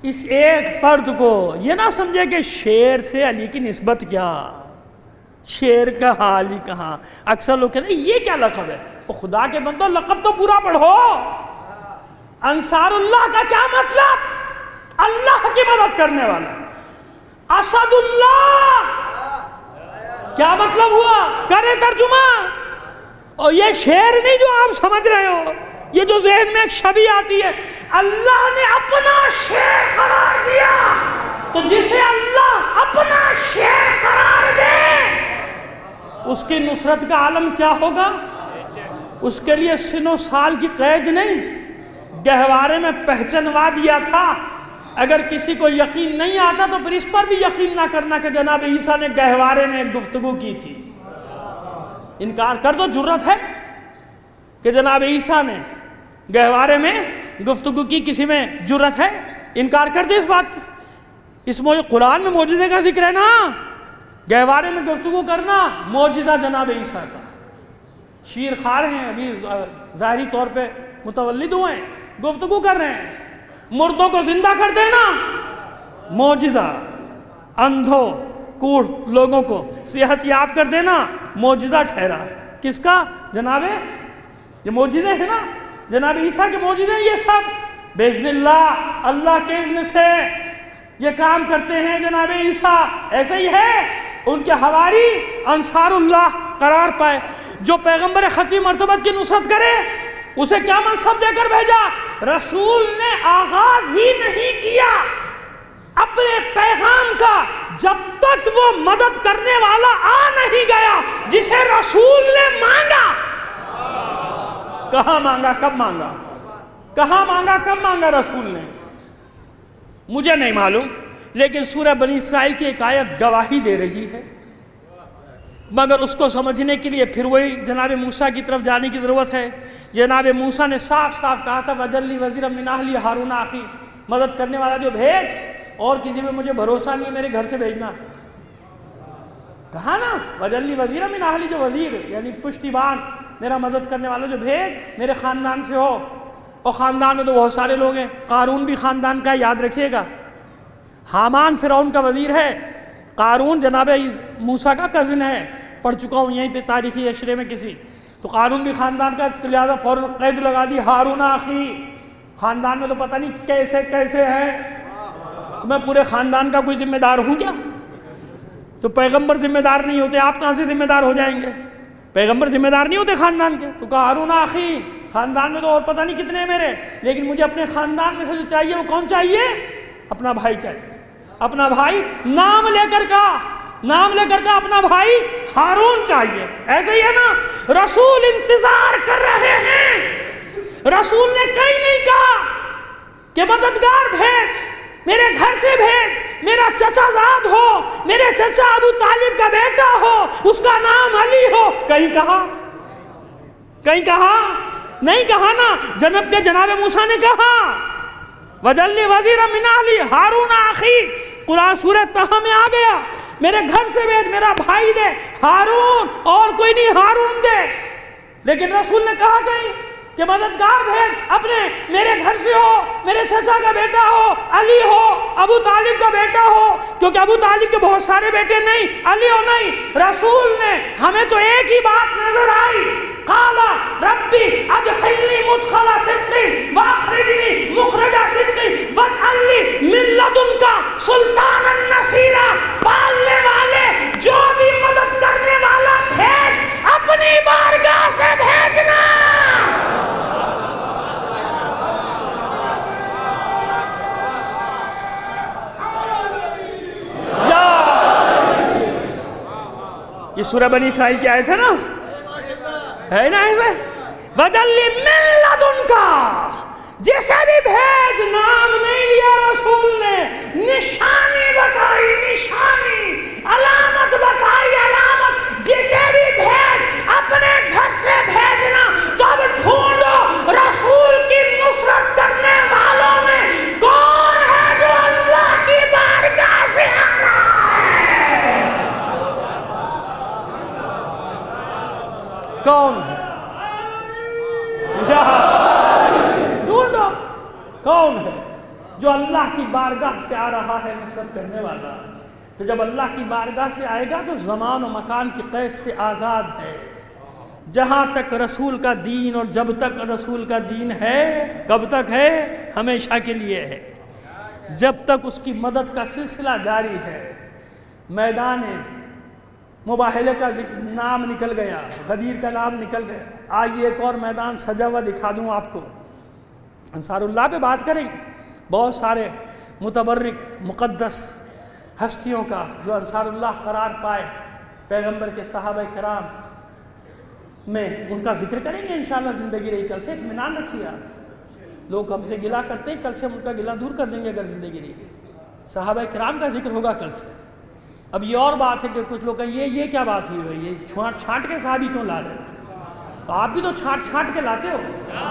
اس ایک فرد کو یہ نہ سمجھے کہ شیر سے علی کی نسبت کیا، شیر کا حال ہی کہاں۔ اکثر لوگ کہتے ہیں یہ کیا لقب ہے؟ وہ خدا کے بندو لقب تو پورا پڑھو۔ انصار اللہ کا کیا مطلب؟ اللہ کی مدد کرنے والا۔ اسد اللہ کیا مطلب ہوا؟ کرے ترجمہ۔ اور یہ شعر نہیں جو آپ سمجھ رہے ہو، یہ جو ذہن میں ایک شبیہ آتی ہے، اللہ نے اپنا شعر قرار دیا، تو جسے اللہ اپنا شعر قرار دے اس کی نصرت کا عالم کیا ہوگا؟ اس کے لیے سن و سال کی قید نہیں، گہوارے میں پہچنوا دیا تھا۔ اگر کسی کو یقین نہیں آتا تو پھر اس پر بھی یقین نہ کرنا کہ جناب عیسیٰ نے گہوارے میں ایک گفتگو کی تھی۔ انکار کر دو، جرت ہے کہ جناب عیسیٰ نے گہوارے میں گفتگو کی، کسی میں جرت ہے؟ انکار کر دے اس بات کی۔ اس قرآن میں معجزے کا ذکر ہے نا، گہوارے میں گفتگو کرنا معجزہ جناب عیسیٰ کا۔ شیر کھا رہے ہیں، ابھی ظاہری طور پہ متولد ہوئے ہیں، گفتگو کر رہے ہیں، مردوں کو زندہ کر دینا معجزہ، اندھوں کوڑ لوگوں کو صحت یاب کر دینا معجزہ ٹھہرا۔ کس کا؟ جناب، یہ معجزے ہیں نا، جناب عیسیٰ کے معجزے، یہ سب باذن اللہ، اللہ کے اذن سے یہ کام کرتے ہیں جناب عیسیٰ۔ ایسے ہی ہے، ان کے حواری انصار اللہ قرار پائے۔ جو پیغمبر ختمی مرتبت کی نصرت کرے اسے کیا منصب دے کر بھیجا؟ رسول نے آغاز ہی نہیں کیا اپنے پیغام کا جب تک وہ مدد کرنے والا آ نہیں گیا جسے رسول نے مانگا۔ کہاں مانگا؟ کب مانگا؟ کہاں مانگا؟ کب مانگا رسول نے؟ مجھے نہیں معلوم، لیکن سورہ بنی اسرائیل کی ایک آیت گواہی دے رہی ہے، مگر اس کو سمجھنے کے لیے پھر وہی جناب موسیٰ کی طرف جانے کی ضرورت ہے۔ جناب موسیٰ نے صاف صاف کہا تھا وَجَعَلْ لِي وَزِيرًا مِنْ أَهْلِي هَارُونَ أَخِي، مدد کرنے والا جو بھیج، اور کسی پہ مجھے بھروسہ نہیں ہے، میرے گھر سے بھیجنا۔ کہا نا وَجَعَلْ لِي وَزِيرًا مِنْ أَهْلِي، جو وزیر یعنی پشتیبان، میرا مدد کرنے والا جو بھیج میرے خاندان سے ہو۔ اور خاندان میں تو بہت سارے لوگ ہیں، قارون بھی خاندان کا، یاد رکھیے گا۔ حامان فرعون کا وزیر ہے، قارون جناب موسیٰ کا کزن ہے، پڑھ چکا ہوں یہیں پہ تاریخی اشرے میں کسی، تو قارون بھی خاندان کا، لہٰذا فوراً قید لگا دی ہارون اخی۔ خاندان میں تو پتہ نہیں کیسے کیسے ہے، میں پورے خاندان کا کوئی ذمہ دار ہوں کیا؟ تو پیغمبر ذمہ دار نہیں ہوتے، آپ کہاں سے ذمہ دار ہو جائیں گے؟ پیغمبر ذمہ دار نہیں ہوتے خاندان کے، تو کہا ہارون اخی، خاندان میں تو اور پتہ نہیں کتنے میرے، لیکن مجھے اپنے خاندان میں سے جو چاہیے وہ کون چاہیے؟ اپنا بھائی چاہیے۔ اپنا بھائی نام لے کر کہا، نام لے کر کہا اپنا بھائی ہارون چاہیے۔ ایسے ہی ہے نا، رسول انتظار کر رہے ہیں، رسول نے کہیں نہیں کہا کہ مددگار بھیج، میرے گھر سے بھیج، میرا چچا زاد ہو، میرے چچا ابو طالب کا بیٹا ہو، اس کا نام علی ہو، کہیں کہا؟ کہیں کہا؟ نہیں کہا نا۔ جناب کے جناب موسیٰ نے کہا وَجَعَلْ لِي وَزِيرًا مِنْ أَهْلِي هَارُونَ أَخِي، قرآن سورۃ طٰہٰ میں آ گیا، میرے گھر سے بھیج، میرا بھائی دے ہارون، اور کوئی نہیں، ہارون دے۔ لیکن رسول نے کہا کہیں کہ مددگار بھیج، اپنے میرے گھر سے ہو، میرے چچا کا بیٹا ہو، علی ہو، ابو طالب کا بیٹا ہو، کیونکہ ابو طالب کے بہت سارے بیٹے نہیں، علی ہو نہیں۔ رسول نے ہمیں تو ایک ہی بات نظر آئی، قال ربی ادخلنی مدخل صدق واخرجنی مخرج صدق واجعل لی من لدنک سلطانا نصیرا، پالنے والے جو بھی مدد کرنے والا بھیج، اپنی بارگاہ سے بھیجنا۔ یہ سورہ بنی اسرائیل کی آیت ہے نا، ہے نا ایسے؟ وَجَعَلْ لِي مِن لَدُنْكَ، جیسے بھی بھیج، نام نہیں لیا رسول نے، نشانی بتائی، نشانی، علامت بتائی، علامت، جیسے بھی بھیج اپنے گھر سے بھیجنا۔ تو اب ڈھونڈو رسول کی نصرت کرنے والوں میں کون ہے جو اللہ کی بارگاہ سے آ رہا ہے؟ کون ہے؟ ڈھونڈو کون ہے جو اللہ کی بارگاہ سے آ رہا ہے نصرت کرنے والا. تو جب اللہ کی بارگاہ سے آئے گا تو زمان و مکان کی قید سے آزاد ہے. جہاں تک رسول کا دین اور جب تک رسول کا دین ہے، کب تک ہے؟ ہمیشہ کے لیے ہے. جب تک اس کی مدد کا سلسلہ جاری ہے. میدان مباہلے کا نام نکل گیا، غدیر کا نام نکل گیا. آئیے ایک اور میدان سجا ہوا دکھا دوں آپ کو. انصار اللہ پہ بات کریں گے، بہت سارے متبرک مقدس ہستیوں کا جو انصار اللہ قرار پائے پیغمبر کے صحابہ کرام میں، ان کا ذکر کریں گے انشاءاللہ زندگی رہی. کل سے اطمینان رکھیے آپ. لوگ ہم سے گلہ کرتے ہیں، کل سے ہم ان کا گلہ دور کر دیں گے اگر زندگی رہی. صحابہ کرام کا ذکر ہوگا کل سے. اب یہ اور بات ہے کہ کچھ لوگ کہیں یہ یہ کیا بات ہوئی ہے، یہ چھانٹ چھانٹ کے صحابی کیوں لا رہے ہیں؟ تو آپ بھی تو چھانٹ چھانٹ کے لاتے ہو.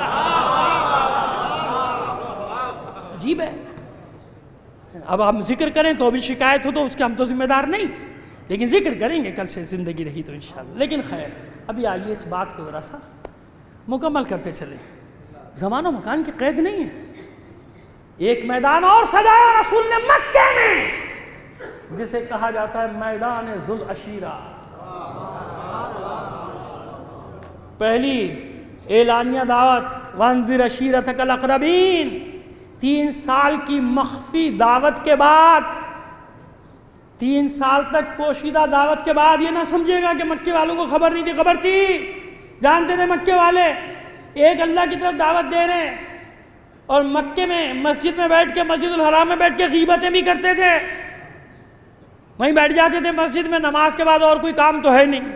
عجیب ہے. اب ہم ذکر کریں تو بھی شکایت ہو تو اس کے ہم تو ذمہ دار نہیں، لیکن ذکر کریں گے کل سے زندگی رہی تو انشاءاللہ. لیکن خیر، ابھی آئیے اس بات کو ذرا سا مکمل کرتے چلیں. زمان و مکان کی قید نہیں ہے. ایک میدان اور سجایا رسول نے مکے میں، جسے کہا جاتا ہے میدان ذوالعشیرہ. پہلی اعلانیہ دعوت وانذر عشیرتک الاقربین، تین سال کی مخفی دعوت کے بعد، تین سال تک پوشیدہ دعوت کے بعد. یہ نہ سمجھے گا کہ مکے والوں کو خبر نہیں تھی، خبر تھی. جانتے تھے مکے والے ایک اللہ کی طرف دعوت دے رہے ہیں، اور مکے میں مسجد میں بیٹھ کے، مسجد الحرام میں بیٹھ کے غیبتیں بھی کرتے تھے. وہیں بیٹھ جاتے تھے مسجد میں، نماز کے بعد اور کوئی کام تو ہے نہیں.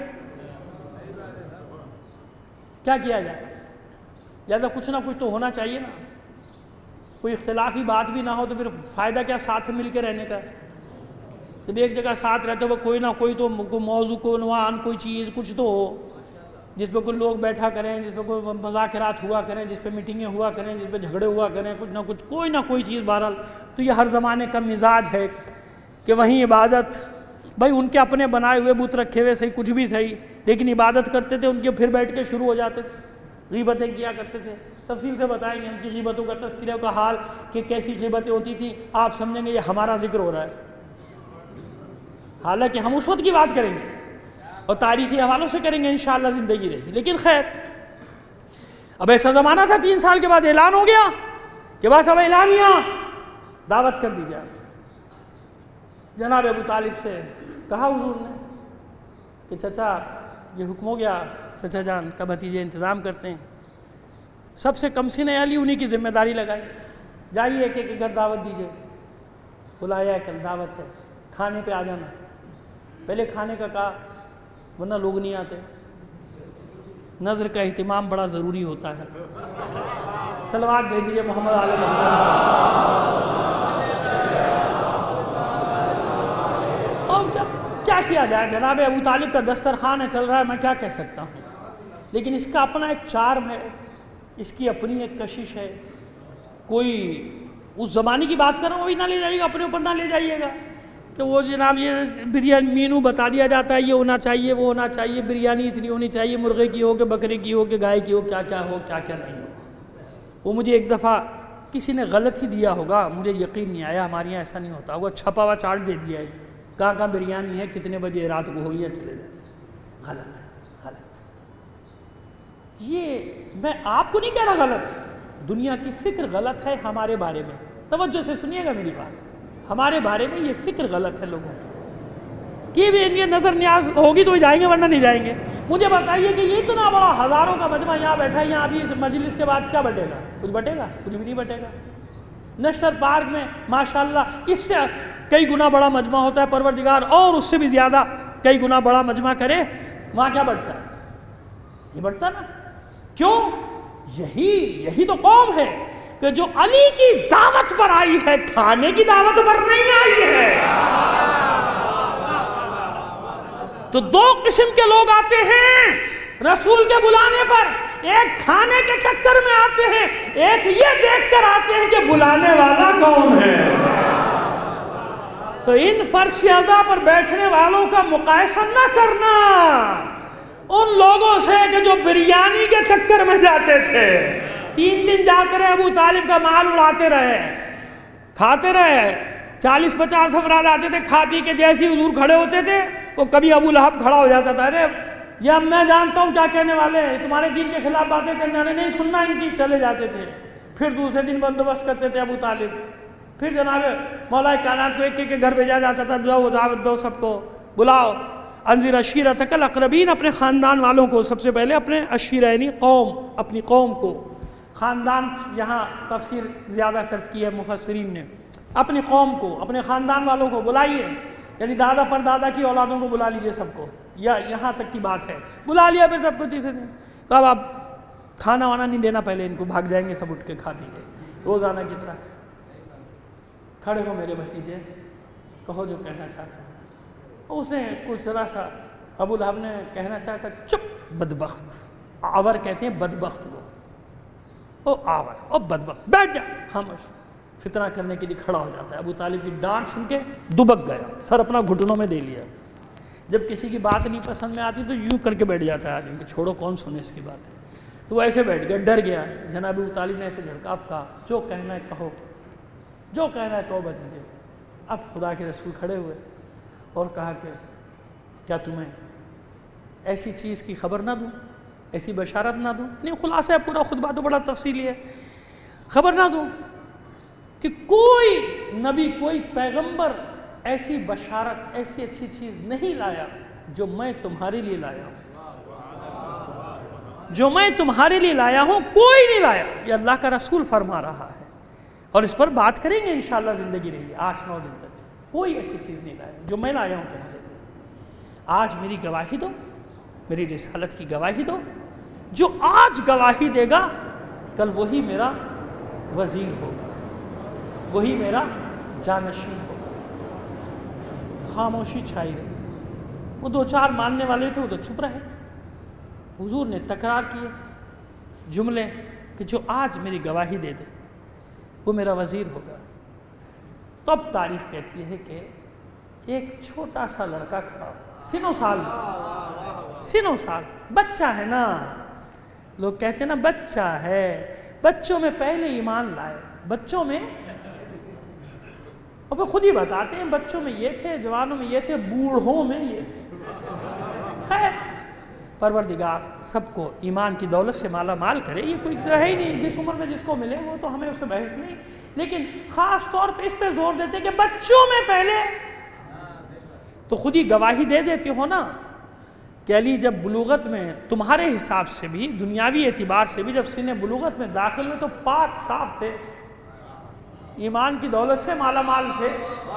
کیا کیا جائے؟ یا تو کچھ نہ کچھ تو ہونا چاہیے نا. کوئی اختلافی بات بھی نہ ہو تو پھر فائدہ کیا ساتھ مل کے رہنے کا؟ جب ایک جگہ ساتھ رہتے ہو کوئی نہ کوئی تو موضوع، کو عنوان، کوئی چیز کچھ تو ہو جس پہ کوئی لوگ بیٹھا کریں، جس پہ کوئی مذاکرات ہوا کریں، جس پہ میٹنگیں ہوا کریں، جس پہ جھگڑے ہوا کریں، کچھ نہ کچھ کوئی نہ کوئی چیز. بہرحال تو یہ ہر زمانے کا مزاج ہے کہ وہیں عبادت. بھائی ان کے اپنے بنائے ہوئے بت رکھے ہوئے صحیح، کچھ بھی صحیح، لیکن عبادت کرتے تھے ان کے، پھر بیٹھ کے شروع ہو جاتے تھے، غیبتیں کیا کرتے تھے. تفصیل سے بتائیں گے ان کی غیبتوں کا تذکرہ کا حال کہ کیسی غیبتیں ہوتی تھیں. آپ سمجھیں گے یہ ہمارا ذکر ہو رہا ہے، حالانکہ ہم اس وقت کی بات کریں گے اور تاریخی حوالوں سے کریں گے انشاءاللہ زندگی رہی. لیکن خیر، اب ایسا زمانہ تھا تین سال کے بعد اعلان ہو گیا کہ بس اب اعلانیہ دعوت کر دی جائے. جناب ابو طالب سے کہا حضور نے کہ چچا یہ حکم ہو گیا، چچا جان کا بھتیجے انتظام کرتے ہیں. سب سے کم سن علی انہی کی ذمہ داری لگائی. جائیے ایک ایک گھر دعوت دیجیے. بلایا کل دعوت ہے، کھانے پہ آ جانا. پہلے کھانے کا کہا ورنہ لوگ نہیں آتے. نظر کا اہتمام بڑا ضروری ہوتا ہے. صلوات بھیج دیجیے محمد علیہ محمد. اور جب کیا کیا جائے، جناب ابو طالب کا دسترخوان ہے، چل رہا ہے، میں کیا کہہ سکتا ہوں. لیکن اس کا اپنا ایک چارم ہے، اس کی اپنی ایک کشش ہے. کوئی اس زمانے کی بات کر رہا ہوں، وہ بھی نہ لے جائیے گا، اپنے اوپر نہ لے جائیے گا کہ وہ جناب یہ بریانی مینو بتا دیا جاتا ہے، یہ ہونا چاہیے، وہ ہونا چاہیے، بریانی اتنی ہونی چاہیے، مرغے کی ہو کہ بکرے کی ہو کہ گائے کی ہو، کیا کیا ہو کیا کیا نہیں ہو. وہ مجھے ایک دفعہ کسی نے غلط ہی دیا ہوگا، مجھے یقین نہیں آیا. ہمارے یہاں ایسا نہیں ہوتا. وہ چھپا ہوا چارٹ دے دیا ہے، کہاں کہاں بریانی ہے، کتنے بجے رات کو ہوگی، چلے جائیں. غلط غلط. یہ میں آپ کو نہیں کہہ رہا غلط، دنیا کی فکر غلط ہے ہمارے بارے میں. توجہ سے سنیے گا میری بات. ہمارے بارے میں یہ فکر غلط ہے لوگوں کی کہ بھی ان کی نظر نیاز ہوگی تو جائیں گے ورنہ نہیں جائیں گے. مجھے بتائیے کہ یہ اتنا بڑا ہزاروں کا مجمع یہاں بیٹھا ہے، یہاں ابھی اس مجلس کے بعد کیا بٹے گا؟ کچھ بٹے گا؟ کچھ بھی نہیں بٹے گا. نیشنل پارک میں ماشاءاللہ اس سے کئی گنا بڑا مجمع ہوتا ہے، پروردگار اور اس سے بھی زیادہ کئی گنا بڑا مجمع کرے، وہاں کیا بڑھتا ہے؟ یہ بڑھتا نا. کیوں؟ یہی یہی تو قوم ہے کہ جو علی کی دعوت پر آئی ہے، کھانے کی دعوت پر نہیں آئی ہے. تو دو قسم کے لوگ آتے ہیں رسول کے بلانے پر، ایک کھانے کے چکر میں آتے ہیں، ایک یہ دیکھ کر آتے ہیں کہ بلانے والا کون ہے. تو ان فرش اعضا پر بیٹھنے والوں کا مقایسہ نہ کرنا ان لوگوں سے کہ جو بریانی کے چکر میں جاتے تھے. تین دن جاتے رہے، ابو طالب کا مال اڑاتے رہے، کھاتے رہے، چالیس پچاس افراد آتے تھے، کھا پی کے جیسے حضور کھڑے ہوتے تھے وہ کبھی ابو لہب کھڑا ہو جاتا تھا، ارے یہ اب میں جانتا ہوں کیا کہنے والے ہیں، تمہارے دین کے خلاف باتیں کرنے والے، نہیں سننا ان کی، چلے جاتے تھے۔ پھر دوسرے دن بندوبست کرتے تھے ابو طالب، پھر جناب مولا کائنات کو ایک ایک کے گھر بھیجا جاتا تھا، دو دعوت دو، سب کو بلاؤ، انذر عشیرتک الاقربین، اپنے خاندان والوں کو، سب سے پہلے اپنے عشیرہ یعنی قوم، اپنی قوم کو، خاندان یہاں تفسیر زیادہ کر کی ہے مفسرین نے، اپنی قوم کو، اپنے خاندان والوں کو بلائیے، یعنی دادا پر دادا کی اولادوں کو بلا لیجئے سب کو، یا یہاں تک کی بات ہے، بلا لیا پھر سب کو تیسرے دن، تو اب آپ کھانا وانا نہیں دینا پہلے ان کو، بھاگ جائیں گے سب اٹھ کے کھا پی کے، روزانہ کی طرح۔ کھڑے ہو میرے بھتیجے، کہو جو کہنا چاہتے ہیں۔ اس نے کچھ ذرا سا، ابو لہب نے کہنا چاہتا، چپ بدبخت، آور کہتے ہیں بدبخت کو، او آور، او بدبخت، بیٹھ جا، خاموش، فتنہ کرنے کے لیے کھڑا ہو جاتا ہے۔ ابو طالب کی ڈانٹ سن کے دبک گیا، سر اپنا گھٹنوں میں دے لیا۔ جب کسی کی بات نہیں پسند میں آتی تو یوں کر کے بیٹھ جاتا ہے آدمی کہ چھوڑو کون سنے اس کی بات ہے، تو وہ ایسے بیٹھ گیا، ڈر گیا۔ جناب ابو طالب نے ایسے جھڑکا، اب کہا جو کہنا ہے کہو، جو کہنا ہے کہو بھتیجے۔ اب خدا کے رسول کھڑے ہوئے اور کہا کہ کیا تمہیں ایسی چیز کی خبر نہ دوں، ایسی بشارت نہ دوں، یعنی خلاصہ ہے پورا خطبہ تو بڑا تفصیلی ہے، خبر نہ دوں کہ کوئی نبی، کوئی پیغمبر ایسی بشارت، ایسی اچھی چیز نہیں لایا جو میں تمہارے لیے لایا ہوں، جو میں تمہارے لیے لایا ہوں کوئی نہیں لایا، یہ اللہ کا رسول فرما رہا ہے، اور اس پر بات کریں گے انشاءاللہ، زندگی رہی آٹھ نو دن تک، کوئی ایسی چیز نہیں لایا جو میں لایا ہوں تمہارے لیے۔ آج میری گواہی دو، میری رسالت کی گواہی دو، جو آج گواہی دے گا کل وہی میرا وزیر ہوگا، وہی میرا جانشین ہوگا۔ خاموشی چھائی رہی، وہ دو چار ماننے والے تھے وہ تو چپ رہے۔ حضور نے تکرار کیے جملے کہ جو آج میری گواہی دے دے وہ میرا وزیر ہوگا۔ تو اب تاریخ کہتی ہے کہ ایک چھوٹا سا لڑکا کھڑا، سنو سال سنو سال بچہ ہے نا، لوگ کہتے ہیں نا بچہ ہے، بچوں میں پہلے ایمان لائے، بچوں میں، اور وہ خود ہی بتاتے ہیں بچوں میں یہ تھے، جوانوں میں یہ تھے، بوڑھوں میں یہ تھے۔ خیر پروردگار سب کو ایمان کی دولت سے مالا مال کرے، یہ کوئی ہے ہی نہیں، جس عمر میں جس کو ملے وہ تو ہمیں اس سے بحث نہیں، لیکن خاص طور پہ اس پہ زور دیتے کہ بچوں میں پہلے، تو خود ہی گواہی دے دیتے ہو نا کہ علی جب بلوغت میں تمہارے حساب سے بھی، دنیاوی اعتبار سے بھی، جب سن بلوغت میں داخل ہوئے تو پاک صاف تھے، ایمان کی دولت سے مالا مال تھے،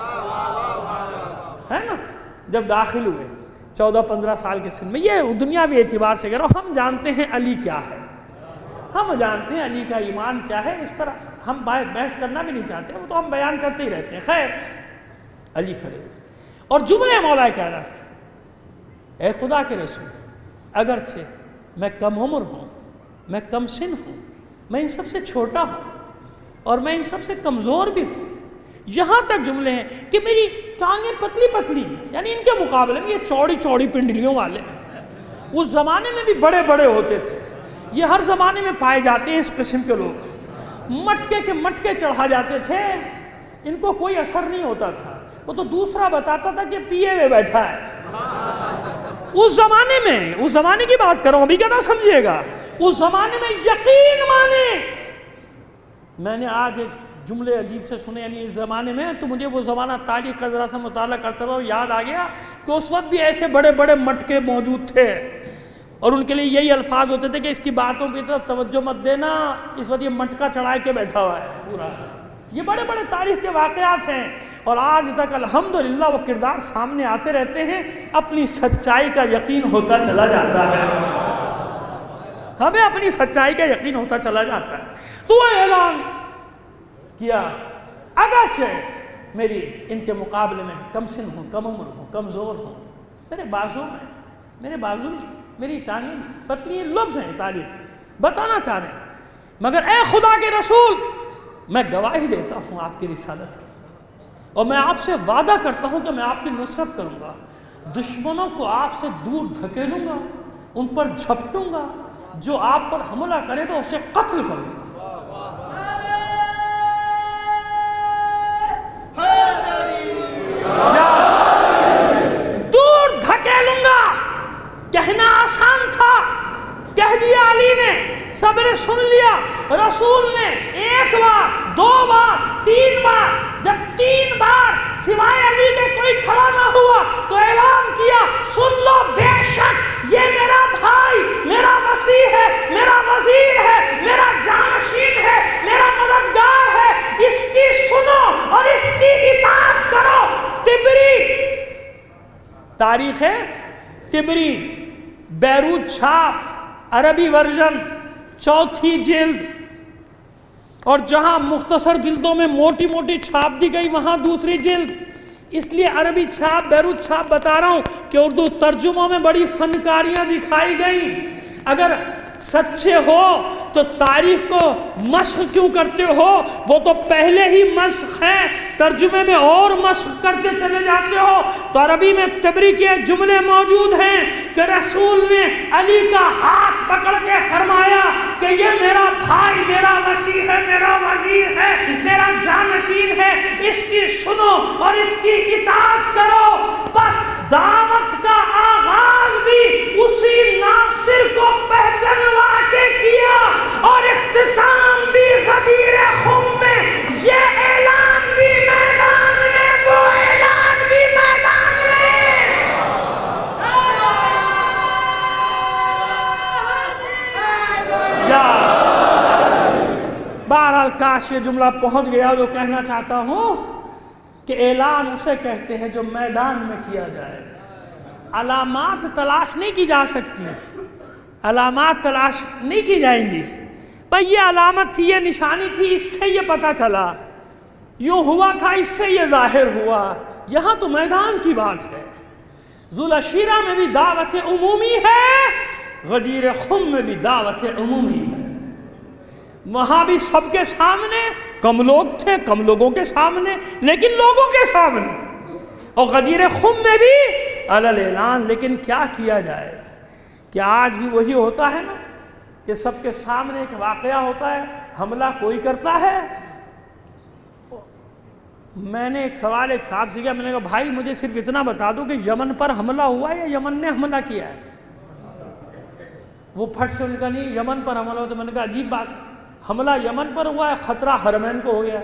ہے نا؟ جب داخل ہوئے چودہ پندرہ سال کے سن میں، یہ دنیاوی اعتبار سے کہہ رہا ہوں، ہم جانتے ہیں علی کیا ہے، ہم جانتے ہیں علی کا ایمان کیا ہے، اس پر ہم بحث کرنا بھی نہیں چاہتے، وہ تو ہم بیان کرتے ہی رہتے ہیں۔ خیر علی کھڑے ہوئے اور جملے مولا کہہ رہا تھا، اے خدا کے رسول، اگرچہ میں کم عمر ہوں، میں کم سن ہوں، میں ان سب سے چھوٹا ہوں اور میں ان سب سے کمزور بھی ہوں، یہاں تک جملے ہیں کہ میری ٹانگیں پتلی پتلی ہیں، یعنی ان کے مقابلے میں یہ چوڑی چوڑی پنڈلیوں والے ہیں، اس زمانے میں بھی بڑے بڑے ہوتے تھے، یہ ہر زمانے میں پائے جاتے ہیں اس قسم کے لوگ، مٹکے کے مٹکے چڑھا جاتے تھے، ان کو کوئی اثر نہیں ہوتا تھا، وہ تو دوسرا بتاتا تھا کہ پیے ہوئے بیٹھا ہے۔ اس زمانے میں، اس زمانے کی بات کر رہا ہوں، ابھی کیا نہ سمجھیے گا، اس زمانے میں یقین مانے، میں نے آج ایک جملے عجیب سے سنے، یعنی اس زمانے میں، تو مجھے وہ زمانہ تاریخ کا ذرا سا مطالعہ کرتا رہا، یاد آ گیا کہ اس وقت بھی ایسے بڑے بڑے مٹکے موجود تھے، اور ان کے لیے یہی الفاظ ہوتے تھے کہ اس کی باتوں کی طرف توجہ مت دینا، اس وقت یہ مٹکا چڑھائے کے بیٹھا ہوا ہے پورا۔ یہ بڑے بڑے تاریخ کے واقعات ہیں، اور آج تک الحمدللہ وہ کردار سامنے آتے رہتے ہیں، اپنی سچائی کا یقین ہوتا چلا جاتا ہے، ہمیں اپنی سچائی کا یقین ہوتا چلا جاتا ہے۔ تو وہ اعلان کیا، اگرچہ میری ان کے مقابلے میں کم سن ہوں، کم عمر ہوں، کمزور ہوں، میرے بازو میں، میرے بازو میں، میری ٹانگیں پتلی، لفظ ہیں تعریف بتانا چاہ رہے ہیں، مگر اے خدا کے رسول، میں گواہی دیتا ہوں آپ کی رسالت کی، اور میں آپ سے وعدہ کرتا ہوں کہ میں آپ کی نصرت کروں گا، دشمنوں کو آپ سے دور دھکیلوں گا، ان پر جھپٹوں گا، جو آپ پر حملہ کرے تو اسے قتل کروں گا۔ سن لیا. رسول نے ایک بار، دو بار، تین بار، جب تین بار سوائے علی کے کوئی کھڑا نہ ہوا تو اعلان کیا سن لو بے شک یہ میرا بھائی، میرا وصی ہے، میرا وزیر ہے، میرا جانشین ہے، میرا مددگار ہے، اس کی سنو اور اس کی اطاعت کرو. طبری، تاریخ طبری، بیروت چھاپ، عربی ورژن، چوتھی جلد، اور جہاں مختصر جلدوں میں موٹی موٹی چھاپ دی گئی وہاں دوسری جلد. اس لیے عربی چھاپ، بیروت چھاپ بتا رہا ہوں کہ اردو ترجموں میں بڑی فنکاریاں دکھائی گئی. اگر سچے ہو تو تاریخ کو مشق کیوں کرتے ہو؟ وہ تو پہلے ہی مشق ہے، ترجمے میں اور مشق کرتے چلے جاتے ہو. تو عربی میں طبری کے جملے موجود ہیں کہ رسول نے علی کا ہاتھ پکڑ کے فرمایا کہ یہ میرا بھائی، میرا وصی ہے، میرا وزیر ہے، میرا جانشین ہے، اس کی سنو اور اس کی اطاعت کرو. بس دعوت کا آغاز بھی اسی ناصر کو پہچانوا کے کیا اور اختتام بھی غدیر خم میں. یہ اعلان بھی میدان میں، وہ اعلان بھی میدان میں. بہرحال کاش یہ جملہ پہنچ گیا. جو کہنا چاہتا ہوں کہ اعلان اسے کہتے ہیں جو میدان میں کیا جائے. علامات تلاش نہیں کی جا سکتی، علامات تلاش نہیں کی جائیں گی. بھئی یہ علامت تھی، یہ نشانی تھی، اس سے یہ پتہ چلا، یوں ہوا تھا، اس سے یہ ظاہر ہوا. یہاں تو میدان کی بات ہے. ذوالعشیرہ میں بھی دعوت عمومی ہے، غدیر خم میں بھی دعوت عمومی ہے. وہاں بھی سب کے سامنے، کم لوگ تھے، کم لوگوں کے سامنے، لیکن لوگوں کے سامنے. اور غدیر خم میں بھی علل اعلان. لیکن کیا کیا جائے کہ آج بھی وہی ہوتا ہے نا کہ سب کے سامنے ایک واقعہ ہوتا ہے، حملہ کوئی کرتا ہے. میں نے ایک سوال ایک صاحب سے کیا، میں نے کہا بھائی مجھے صرف اتنا بتا دو کہ یمن پر حملہ ہوا ہے یا یمن نے حملہ کیا ہے؟ وہ پھٹ سے ان کا نہیں یمن پر حملہ ہوا. تو میں نے کہا عجیب بات، حملہ یمن پر ہوا ہے، خطرہ حرمین کو ہو گیا.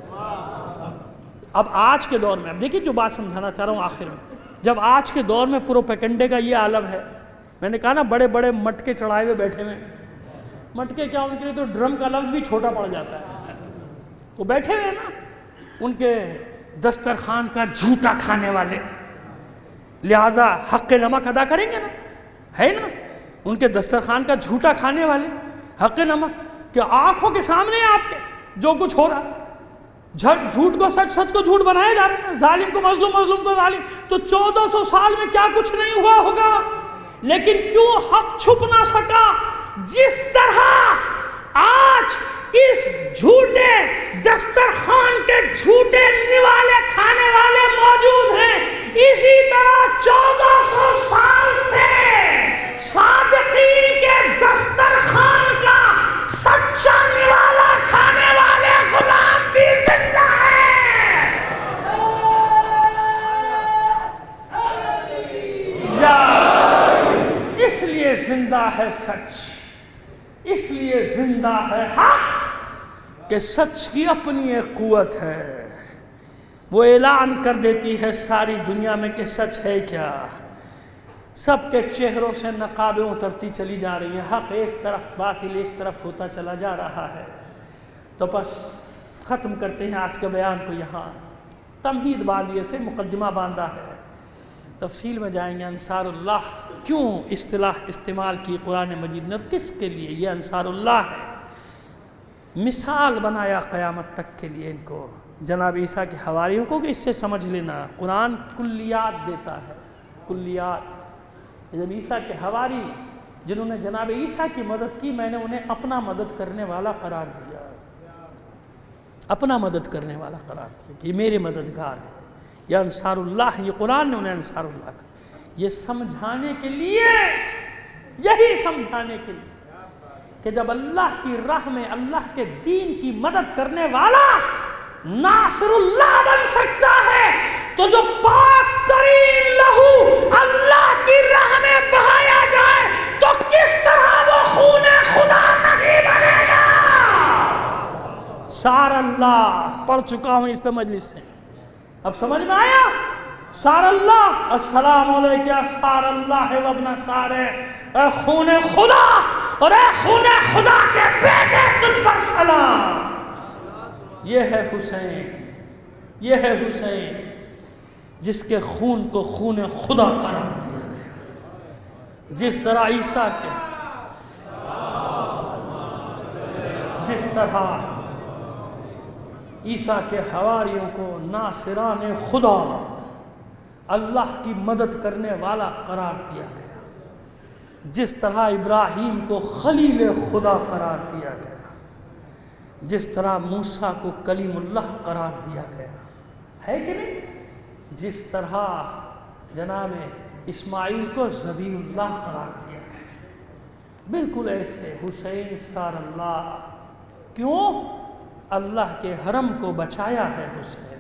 اب آج کے دور میں، اب دیکھیے جو بات سمجھانا چاہ رہا ہوں آخر میں، جب آج کے دور میں پروپیگنڈے کا یہ عالم ہے، میں نے کہا نا بڑے بڑے مٹکے چڑھائے ہوئے بیٹھے ہوئے. مٹکے کیا، ان کے لیے تو ڈرم کا لفظ بھی چھوٹا پڑ جاتا ہے. وہ بیٹھے ہوئے نا، ان کے دسترخوان کا جھوٹا کھانے والے، لہٰذا حق نمک ادا کریں گے نا، ہے نا. ان کے دسترخوان کا جھوٹا کھانے والے، حق نمک، کہ آنکھوں کے سامنے آپ کے جو کچھ ہو رہا ہے، جھوٹ کو سچ، سچ کو جھوٹ بنایا جا رہا ہے، ظالم کو مظلوم، مظلوم کو ظالم. تو چودہ سو سال میں کیا کچھ نہیں ہوا ہوگا، لیکن کیوں حق چھپ نہ سکا؟ جس طرح آج اس جھوٹے دسترخوان کے جھوٹے نوالے کھانے والے موجود ہیں، اسی طرح چودہ سو سال سے صادقین کے دسترخوان کا سچا نوالا کھانے والے غلام بھی زندہ ہے. یا اس لیے زندہ ہے سچ، اس لیے زندہ ہے حق کہ سچ کی اپنی ایک قوت ہے. وہ اعلان کر دیتی ہے ساری دنیا میں کہ سچ ہے کیا. سب کے چہروں سے نقابیں اترتی چلی جا رہی ہیں، حق ایک طرف، باطل ایک طرف ہوتا چلا جا رہا ہے. تو بس ختم کرتے ہیں آج کے بیان کو یہاں. تمہید باندھیے سے مقدمہ باندھا ہے، تفصیل میں جائیں گے. انصار اللہ کیوں اصطلاح استعمال کی قرآن مجید نے اور کس کے لیے؟ یہ انصار اللہ ہے. مثال بنایا قیامت تک کے لیے ان کو، جناب عیسیٰ کے حواریوں کو، کہ اس سے سمجھ لینا قرآن کلیات دیتا ہے، کلیات. جب عیسیٰ کے حواری جنہوں نے جناب عیسیٰ کی مدد کی، میں نے انہیں اپنا مدد کرنے والا قرار دیا، اپنا مدد کرنے والا قرار دیا کہ یہ میرے مددگار ہیں. یہ انصار اللہ، یہ قرآن نے انہیں انصار اللہ کہا. یہ سمجھانے کے لیے، یہی سمجھانے کے لیے کہ جب اللہ کی راہ میں اللہ کے دین کی مدد کرنے والا ناصر اللہ بن سکتا ہے، تو جو پاک ترین لہو اللہ کی راہ میں بہایا جائے تو کس طرح وہ خون خدا نہیں بنے. سار اللہ پڑھ چکا ہوں اس پہ مجلس سے، اب سمجھ میں آیا؟ سار اللہ، السلام علیکہ سار اللہ وابن سار، اے خون خدا اور اے خون خدا کے بیٹے تجھ پر سلام۔ یہ ہے حسین، یہ ہے حسین جس کے خون کو خون خدا قرار دیا گیا، جس طرح عیسیٰ کے جس طرح عیسیٰ کے حواریوں کو ناصران خدا، اللہ کی مدد کرنے والا قرار دیا گیا، جس طرح ابراہیم کو خلیل خدا قرار دیا گیا، جس طرح موسیٰ کو کلیم اللہ قرار دیا گیا ہے کہ نہیں، جس طرح جناب اسماعیل کو ذبیح اللہ قرار دیا گیا، بالکل ایسے حسین سار اللہ۔ کیوں؟ اللہ کے حرم کو بچایا ہے حسین۔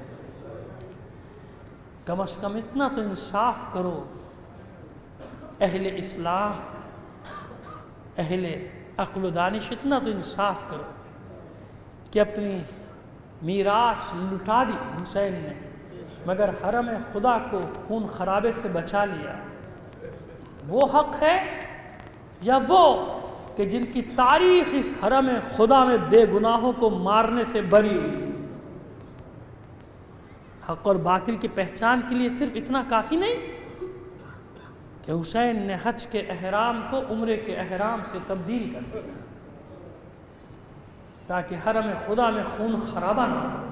کم از کم اتنا تو انصاف کرو اہل اسلام، اہل عقل و دانش، اتنا تو انصاف کرو کہ اپنی میراث لٹا دی حسین نے، مگر حرم خدا کو خون خرابے سے بچا لیا۔ وہ حق ہے یا وہ کہ جن کی تاریخ اس حرم خدا میں بے گناہوں کو مارنے سے بری ہوئی؟ حق اور باطل کی پہچان کے لیے صرف اتنا کافی نہیں کہ حسین نے حج کے احرام کو عمرے کے احرام سے تبدیل کر دیا تاکہ حرم خدا میں خون خرابہ نہ ہو۔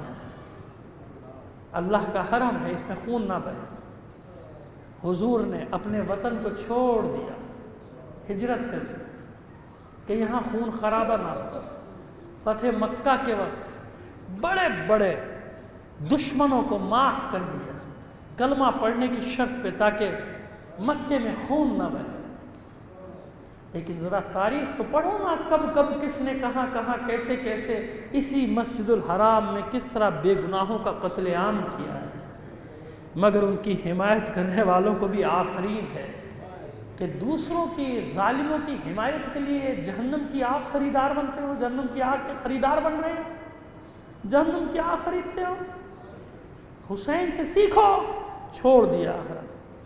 اللہ کا حرم ہے، اس میں خون نہ بہے۔ حضور نے اپنے وطن کو چھوڑ دیا، ہجرت کر دی کہ یہاں خون خرابہ نہ ہو۔ فتح مکہ کے وقت بڑے بڑے دشمنوں کو معاف کر دیا کلمہ پڑھنے کی شرط پہ تاکہ مکے میں خون نہ بہے۔ لیکن ذرا تاریخ تو پڑھو نا، کب کب کس نے کہاں کہاں کیسے کیسے اسی مسجد الحرام میں کس طرح بے گناہوں کا قتل عام کیا ہے۔ مگر ان کی حمایت کرنے والوں کو بھی آفرین ہے کہ دوسروں کی ظالموں کی حمایت کے لیے جہنم کی آگ خریدار بنتے ہو، جہنم کی آگ کے خریدار بن رہے ہیں، جہنم کی آگ خریدتے ہو۔ حسین سے سیکھو، چھوڑ دیا حرم۔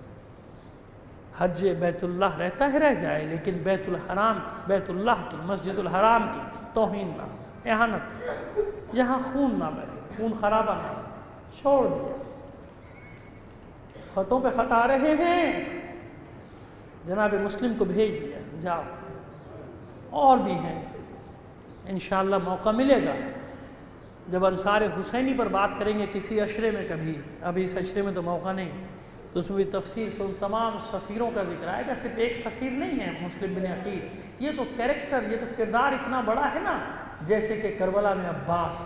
حج بیت اللہ رہتا ہے رہ جائے، لیکن بیت الحرام بیت اللہ کی مسجد الحرام کی توہین نہ، اہانت، یہاں خون نہ بہے، خون خرابہ نہ، چھوڑ دیا۔ خطوں پہ خط آ رہے ہیں، جناب مسلم کو بھیج دیا، جاؤ۔ اور بھی ہیں، انشاءاللہ موقع ملے گا جب انصار حسینی پر بات کریں گے کسی عشرے میں، کبھی ابھی اس عشرے میں تو موقع نہیں، تو اس میں بھی تفصیل سے ان تمام سفیروں کا ذکر آئے گا۔ صرف ایک سفیر نہیں ہے مسلم بن عقیل، یہ تو کریکٹر، یہ تو کردار اتنا بڑا ہے نا، جیسے کہ کربلا میں عباس،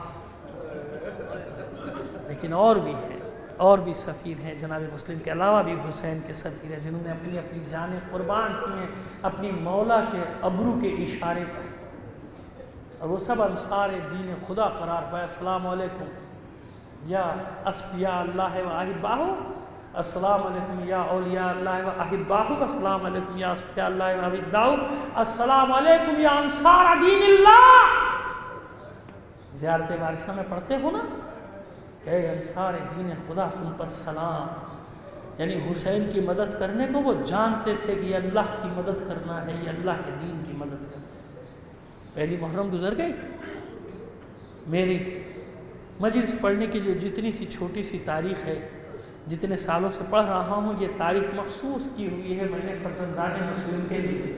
لیکن اور بھی ہیں، اور بھی سفیر ہیں جناب مسلم کے علاوہ بھی حسین کے سفیر ہیں جنہوں نے اپنی اپنی جانیں قربان کی ہیں اپنی مولا کے ابرو کے اشارے پر، اور وہ سب انصار دین خدا قرار پائے۔ السلام علیکم یا اصفیاء اللہ و احباہ، السلام علیکم یا اولیاء اللہ و احباہ، السلام علیکم یا اصفیاء اللہ و احباہ، السلام علیکم یا انصار دین اللہ۔ زیارت وارثہ میں پڑھتے ہو نا کہ اے انصار دین خدا تم پر سلام، یعنی حسین کی مدد کرنے کو وہ جانتے تھے کہ یہ اللہ کی مدد کرنا ہے، یہ اللہ کے دین کی مدد کرنا ہے۔ پہلی محرم گزر گئی، میری مجلس پڑھنے کی جو جتنی سی چھوٹی سی تاریخ ہے، جتنے سالوں سے پڑھ رہا ہوں، یہ تاریخ مخصوص کی ہوئی ہے میں نے فرزندان مسلم کے لیے۔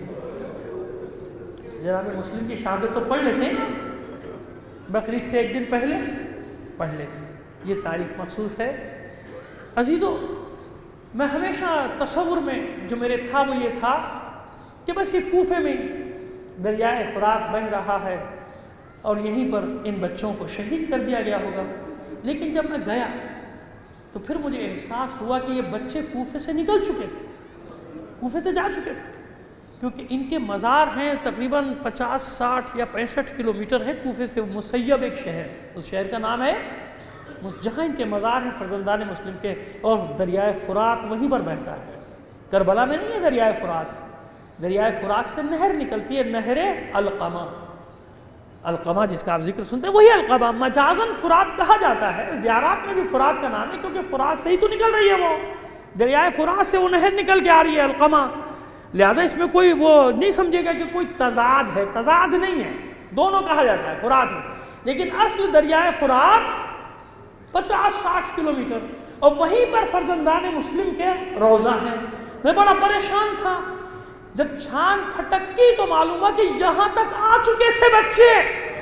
جناب مسلم کی شہادت تو پڑھ لیتے ہیں نا، بقرعید سے ایک دن پہلے پڑھ لیتے، یہ تاریخ مخصوص ہے۔ عزیزو، میں ہمیشہ تصور میں جو میرے تھا وہ یہ تھا کہ بس یہ کوفے میں دریائے فرات بہہ رہا ہے اور یہیں پر ان بچوں کو شہید کر دیا گیا ہوگا، لیکن جب میں گیا تو پھر مجھے احساس ہوا کہ یہ بچے کوفے سے نکل چکے تھے، کوفے سے جا چکے تھے، کیونکہ ان کے مزار ہیں تقریباً پچاس ساٹھ یا پینسٹھ کلومیٹر ہے کوفے سے مسیب ایک شہر، اس شہر کا نام ہے، جہاں ان کے مزار ہیں فرزندان مسلم کے، اور دریائے فرات وہیں پر بہتا ہے۔ کربلا میں نہیں ہے دریائے فرات، دریائے فرات سے نہر نکلتی ہے، نہر القمہ، القمہ جس کا آپ ذکر سنتے ہیں وہی القمہ مجازن فرات کہا جاتا ہے. زیارات میں بھی فرات کا نام ہے کیونکہ فرات سے ہی تو نکل رہی ہے، وہ دریائے فرات سے وہ نہر نکل کے آ رہی ہے القمہ. لہٰذا اس میں کوئی وہ نہیں سمجھے گا کہ کوئی تضاد ہے، تضاد نہیں ہے، دونوں کہا جاتا ہے فرات میں. لیکن اصل دریائے فرات پچاس ساٹھ کلومیٹر، اور وہیں پر فرزندان مسلم کے روضہ ہے. میں بڑا پریشان تھا جب چھان پھٹکی تو معلوم ہوا کہ یہاں تک آ چکے تھے بچے،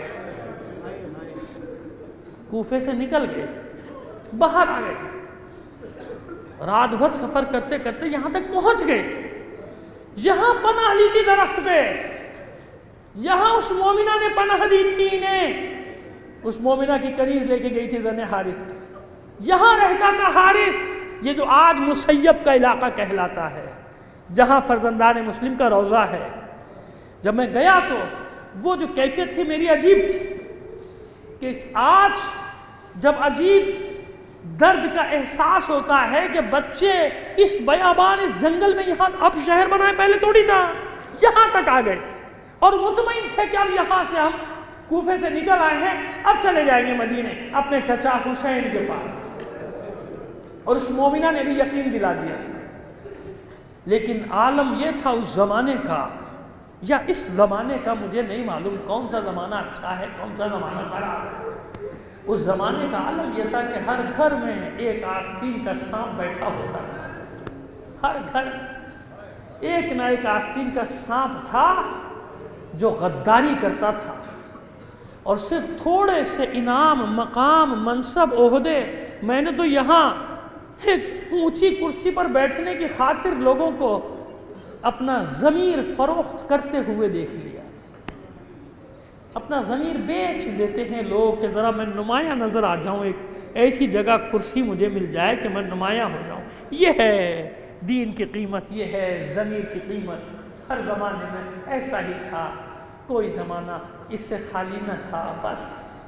کوفے سے نکل گئے تھے، باہر آ گئے تھے، رات بھر سفر کرتے کرتے یہاں تک پہنچ گئے تھے. یہاں پناہ لی تھی درخت پہ، یہاں اس مومنہ نے پناہ دی تھی انہیں. اس مومنہ کی کنیز لے کے گئی تھی زن حارث کی، یہاں رہتا تھا حارث، یہ جو آج مسیب کا علاقہ کہلاتا ہے جہاں فرزندان مسلم کا روضہ ہے. جب میں گیا تو وہ جو کیفیت تھی میری عجیب تھی کہ اس آج جب عجیب درد کا احساس ہوتا ہے کہ بچے اس بیابان اس جنگل میں یہاں اب شہر بنائے، پہلے تھوڑی تھا، یہاں تک آ گئے اور مطمئن تھے کہ اب یہاں سے ہم کوفے سے نکل آئے ہیں، اب چلے جائیں گے مدینے اپنے چچا حسین کے پاس. اور اس مومنہ نے بھی یقین دلا دیا تھا. لیکن عالم یہ تھا اس زمانے کا یا اس زمانے کا، مجھے نہیں معلوم کون سا زمانہ اچھا ہے کون سا زمانہ خراب ہے. اس زمانے کا عالم یہ تھا کہ ہر گھر میں ایک آستین کا سانپ بیٹھا ہوتا تھا. ہر گھر ایک نہ ایک آستین کا سانپ تھا جو غداری کرتا تھا، اور صرف تھوڑے سے انعام، مقام، منصب، عہدے. میں نے تو یہاں ایک اونچی کرسی پر بیٹھنے کی خاطر لوگوں کو اپنا ضمیر فروخت کرتے ہوئے دیکھ لیا. اپنا ضمیر بیچ دیتے ہیں لوگ کہ ذرا میں نمایاں نظر آ جاؤں، ایک ایسی جگہ کرسی مجھے مل جائے کہ میں نمایاں ہو جاؤں. یہ ہے دین کی قیمت، یہ ہے ضمیر کی قیمت. ہر زمانے میں ایسا ہی تھا، کوئی زمانہ اس سے خالی نہ تھا. بس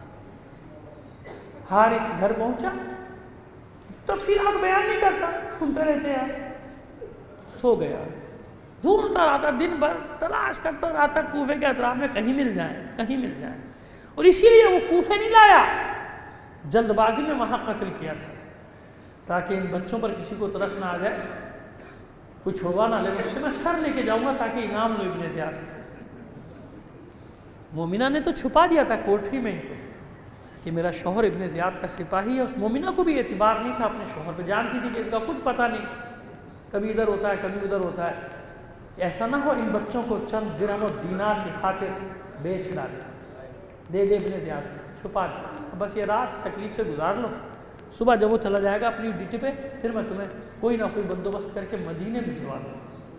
حارث گھر پہنچا، تفصیلات بیان نہیں کرتا، سنتے رہتے ہیں. سو گیا، ڈھونڈتا رہتا، دن بھر تلاش کرتا رہتا کوفے کے اطراف میں کہیں مل جائیں کہیں مل جائیں. اور اسی لیے وہ کوفے نہیں لایا، جلد بازی میں وہاں قتل کیا تھا تاکہ ان بچوں پر کسی کو ترس نہ آ جائے، کوئی چھوڑوا نہ لے. اس سے میں سر لے کے جاؤں گا تاکہ انعام لو ابن زیاد سے. مومنہ نے تو چھپا دیا تھا کوٹری میں ان کو کہ میرا شوہر ابن زیاد کا سپاہی ہے. اس مومنہ کو بھی اعتبار نہیں تھا اپنے شوہر پہ، جانتی تھی کہ اس کا کچھ پتہ نہیں، کبھی ادھر ہوتا ہے کبھی ادھر ہوتا ہے. ایسا نہ ہو ان بچوں کو چند درہم و دینار کی خاطر بیچ ڈالے، دے دے ابن زیاد کو، چھپا دے. بس یہ رات تکلیف سے گزار لو، صبح جب وہ چلا جائے گا اپنی ڈیوٹی پہ پھر میں تمہیں کوئی نہ کوئی بندوبست کر کے مدینے بھجوا دوں.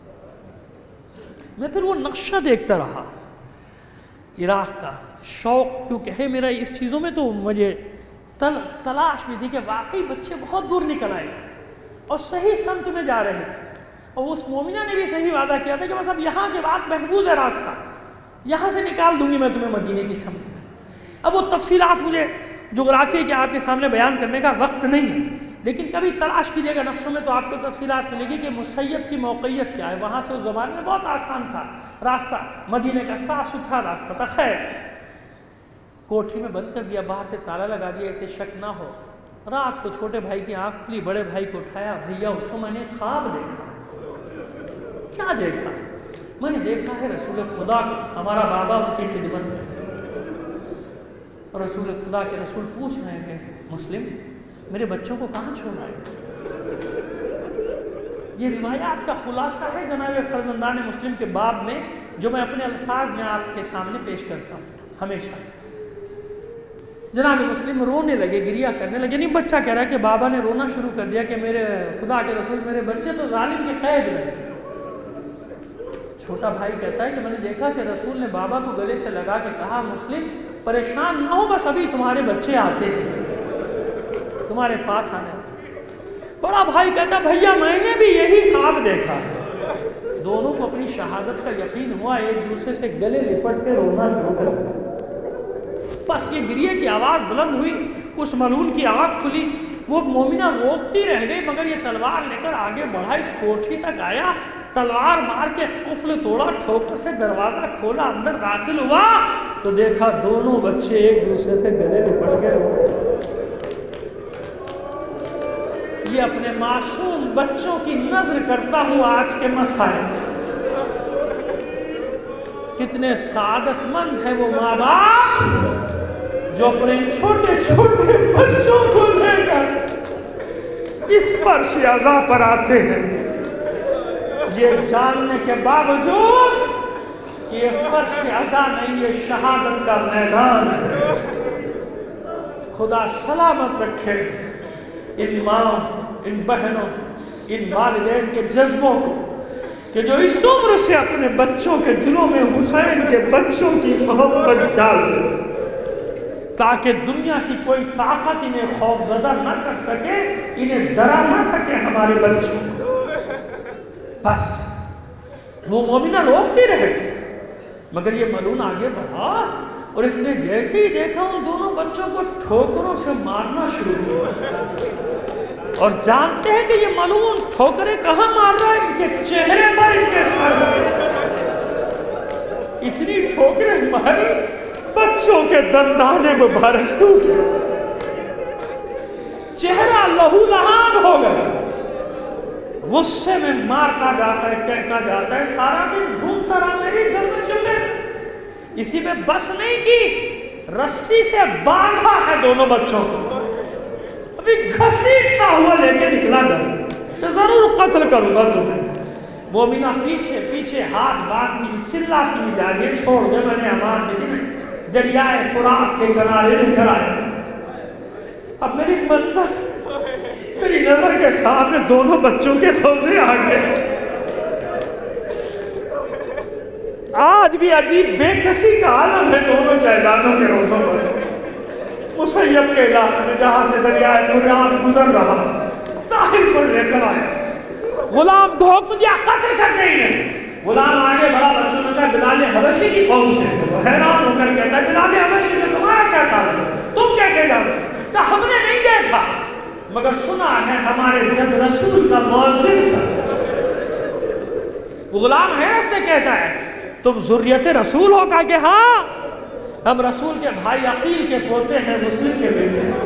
میں پھر وہ نقشہ دیکھتا رہا عراق کا. شوق کیونکہ ہے میرا اس چیزوں میں، تو مجھے تل تلاش بھی تھی کہ واقعی بچے بہت دور نکل آئے تھے اور صحیح سمت میں جا رہے تھے. اور اس مومنہ نے بھی صحیح وعدہ کیا تھا کہ بس اب یہاں کے بعد محفوظ ہے راستہ، یہاں سے نکال دوں گی میں تمہیں مدینے کی سمت میں. اب وہ تفصیلات مجھے جغرافیہ کے آپ کے سامنے بیان کرنے کا وقت نہیں ہے، لیکن کبھی تلاش کیجیے گا نقشوں میں تو آپ کو تفصیلات ملے گی کہ مسیب کی موقعیت کیا ہے. وہاں سے اس زمانے میں بہت آسان تھا راستہ، مدینے کا صاف ستھرا راستہ تھا. خیر کوٹھی میں بند کر دیا، باہر سے تالا لگا دیا اسے شک نہ ہو. رات کو چھوٹے بھائی کی آنکھ کھلی، بڑے بھائی کو اٹھایا، بھیا اٹھو میں نے خواب دیکھا. کیا دیکھا؟ میں نے دیکھا ہے رسول خدا کو، ہمارا بابا ان کی خدمت میں، اور رسول خدا کے رسول پوچھ رہے ہیں کہ مسلم میرے بچوں کو کہاں چھوڑ آئے؟ یہ روایات کا خلاصہ ہے جناب فرزندان مسلم کے باب میں، جو میں اپنے الفاظ میں آپ کے سامنے پیش کرتا ہوں ہمیشہ. جناب مسلم رونے لگے، گریہ کرنے لگے. نہیں بچہ کہہ رہا ہے کہ بابا نے رونا شروع کر دیا کہ میرے خدا کے رسول میرے بچے تو ظالم کے قید میں. چھوٹا بھائی کہتا ہے کہ میں نے دیکھا کہ رسول نے بابا کو گلے سے لگا کے کہا مسلم پریشان نہ ہو، بس ابھی تمہارے بچے آتے ہیں تمہارے پاس آنے. بڑا بھائی کہتا بھیا میں نے بھی یہی خواب دیکھا ہے. دونوں کو اپنی شہادت کا یقین ہوا، ایک دوسرے سے گلے لپٹ کے رونا شروع کر دیا. بس یہ گریے کی آواز بلند ہوئی، اس ملعون کی آنکھ کھلی. وہ مومنہ روکتی رہ گئی مگر یہ تلوار لے کر آگے بڑھا، اس کوٹھی تک آیا، تلوار مار کے قفل توڑا، ٹھوکر سے دروازہ کھولا، اندر داخل ہوا. تو دیکھا دونوں بچے ایک دوسرے سے گلے لپٹ گئے. یہ اپنے معصوم بچوں کی نظر کرتا ہوں آج کے مسائل. کتنے سعادت مند ہیں وہ ماں باپ جو اپنے چھوٹے چھوٹے بچوں کو لے کر اس فرش عزا پر آتے ہیں، یہ جاننے کے باوجود کہ یہ فرش عزا نہیں، یہ شہادت کا میدان ہے. خدا سلامت رکھے ان ماں، ان بہنوں، ان والدین کے جذبوں کو کہ جو اس عمر سے اپنے بچوں کے دلوں میں حسین کے بچوں کی محبت ڈال دے تاکہ دنیا کی کوئی طاقت انہیں خوف زدہ نہ کر سکے، انہیں ڈرا نہ سکے ہمارے بچوں کو. بس وہ مومنہ روکتی رہے مگر یہ ملعون آگے بڑھا اور اس نے جیسے ہی دیکھا ان دونوں بچوں کو ٹھوکروں سے مارنا شروع کیا. اور جانتے ہیں کہ یہ ملعون ٹھوکریں کہاں مار رہا ہے؟ ان کے چہرے پر، ان کے سر پر. اتنی ٹھوکریں ماری بچوں کے دندانے مبارک ٹوٹ گئے، چہرہ لہو لہان ہو گیا. غصے میں مارتا جاتا ہے، کہتا جاتا ہے سارا دن ڈھونڈتا رہا میری گھر میں چلے. اسی میں بس نہیں کی، رسی سے باندھا ہے دونوں بچوں کو، ابھی گھسیٹتا ہوا لے کے نکلا گھر سے، ضرور قتل کروں گا تمہیں. مومنہ پیچھے پیچھے ہاتھ باندھتی چلاتی جا رہی ہے، چھوڑ دے میں نے امان دی، میں دریائے فرات کے کنارے لے کر آیا. اب میری منظر میری نظر کے سامنے دونوں بچوں کے روزے آ گئے. آج بھی عجیب بے کسی کا عالم ہے دونوں جائیدادوں کے روزوں پر. مسیب کے علاقے میں جہاں سے دریائے فرات گزر رہا، ساحل پر لے کر آیا. غلام کو حکم دیا قتل کر دیں گے. غلام آگے بڑا، بچوں نے کہا بلال حبشی کی قوم سے. وہ حیران ہو کر کہتا ہے بلال حبشی سے تمہارا کیا تعلق، تم کیسے جانتے؟ کہا ہم نے نہیں دیکھا مگر سنا ہے ہمارے جد رسول کا مؤذن تھا. غلام حیرت سے کہتا ہے تم ذریت رسول ہو؟ کہا کہ ہاں، ہم رسول کے بھائی عقیل کے پوتے ہیں، مسلم کے بیٹے ہیں.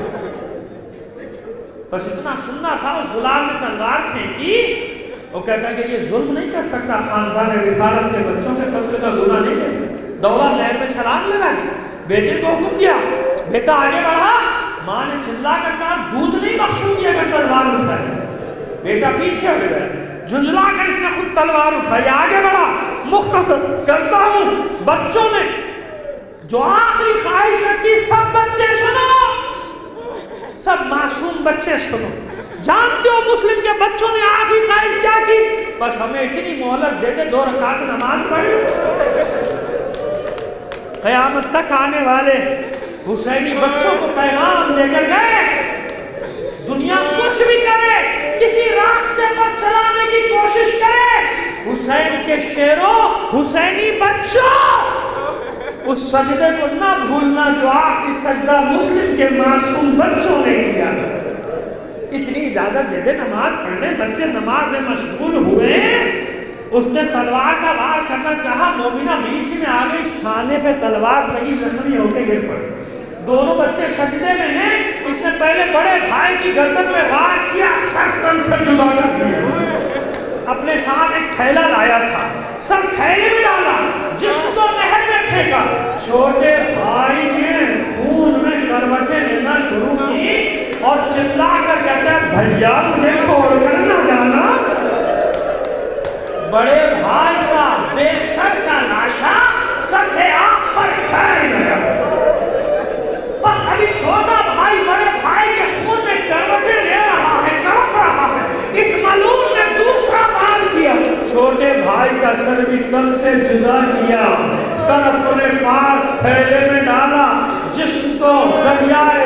بس اتنا سننا تھا. اس غلام نے تلوار پھینکی. وہ کہتا ہے کہ یہ ظلم نہیں کر سکتا، خاندان رسالت کے بچوں کے قتل کا گناہ نہیں کر سکتا. دوڑا نہر میں چھلانگ لگا دی، بیٹے کو حکم دیا. بیٹا آگے بڑھا، ماں نے چلا کر کہا دودھ نہیں بخشوں گی اگر تلوار اٹھائے. بیٹا پیچھے ہٹ گیا، جھنجھلا کر اس نے خود تلوار اٹھائی، آگے بڑھا. مختصر کرتا ہوں، بچوں نے جو آخری خواہش رکھی، سب بچے سنو، سب معصوم بچے سنو. جانتے ہو مسلم کے بچوں نے آخری خواہش کیا کی؟ بس ہمیں اتنی مہلت دے دے، دو رکعت نماز پڑھ. قیامت تک آنے والے حسینی بچوں کو پیغام دے کر گئے، دنیا کچھ بھی کرے، کسی راستے پر چلانے کی کوشش کرے، حسین کے شیروں، حسینی بچوں، اس سجدے کو نہ بھولنا جو آخری سجدہ مسلم کے معصوم بچوں نے کیا. اتنی اجازت دے دے نماز پڑھنے. بچے نماز میں مشغول ہوئے. اس نے تلوار کا وار کرنا چاہا، مومنہ بیچ میں آ گئی، شانے پہ تلوار لگی، زخمی ہو کے گر پڑی. دونوں بچے سجدے میں ہیں. اس نے پہلے بڑے بھائی کی گردن میں وار کیا، سر تن سے جدا کر دیا. اپنے ساتھ ایک تھیلا لایا تھا، سب تھیلے میں ڈالا، جسم کو نہر میں پھینکا. چھوٹے بھائی نے خون میں کروٹیں لینا شروع کی اور چلا کر کہتا ہے بھیا مجھے چھوڑ کر نہ جانا. بڑے بھائی کا بے سر کا لاشا سطح آگ پر ٹھہر گیا. بس ابھی چھوٹا بھائی بڑے بھائی کے خون میں کروٹیں لے رہا ہے، تڑپ رہا ہے. اس ملعون نے دوسرا بار کیا، چھوٹے بھائی کا سر بھی تن سے جدا کیا، سر اپنے پاس تھیلے میں ڈالا، جسم کو دریائے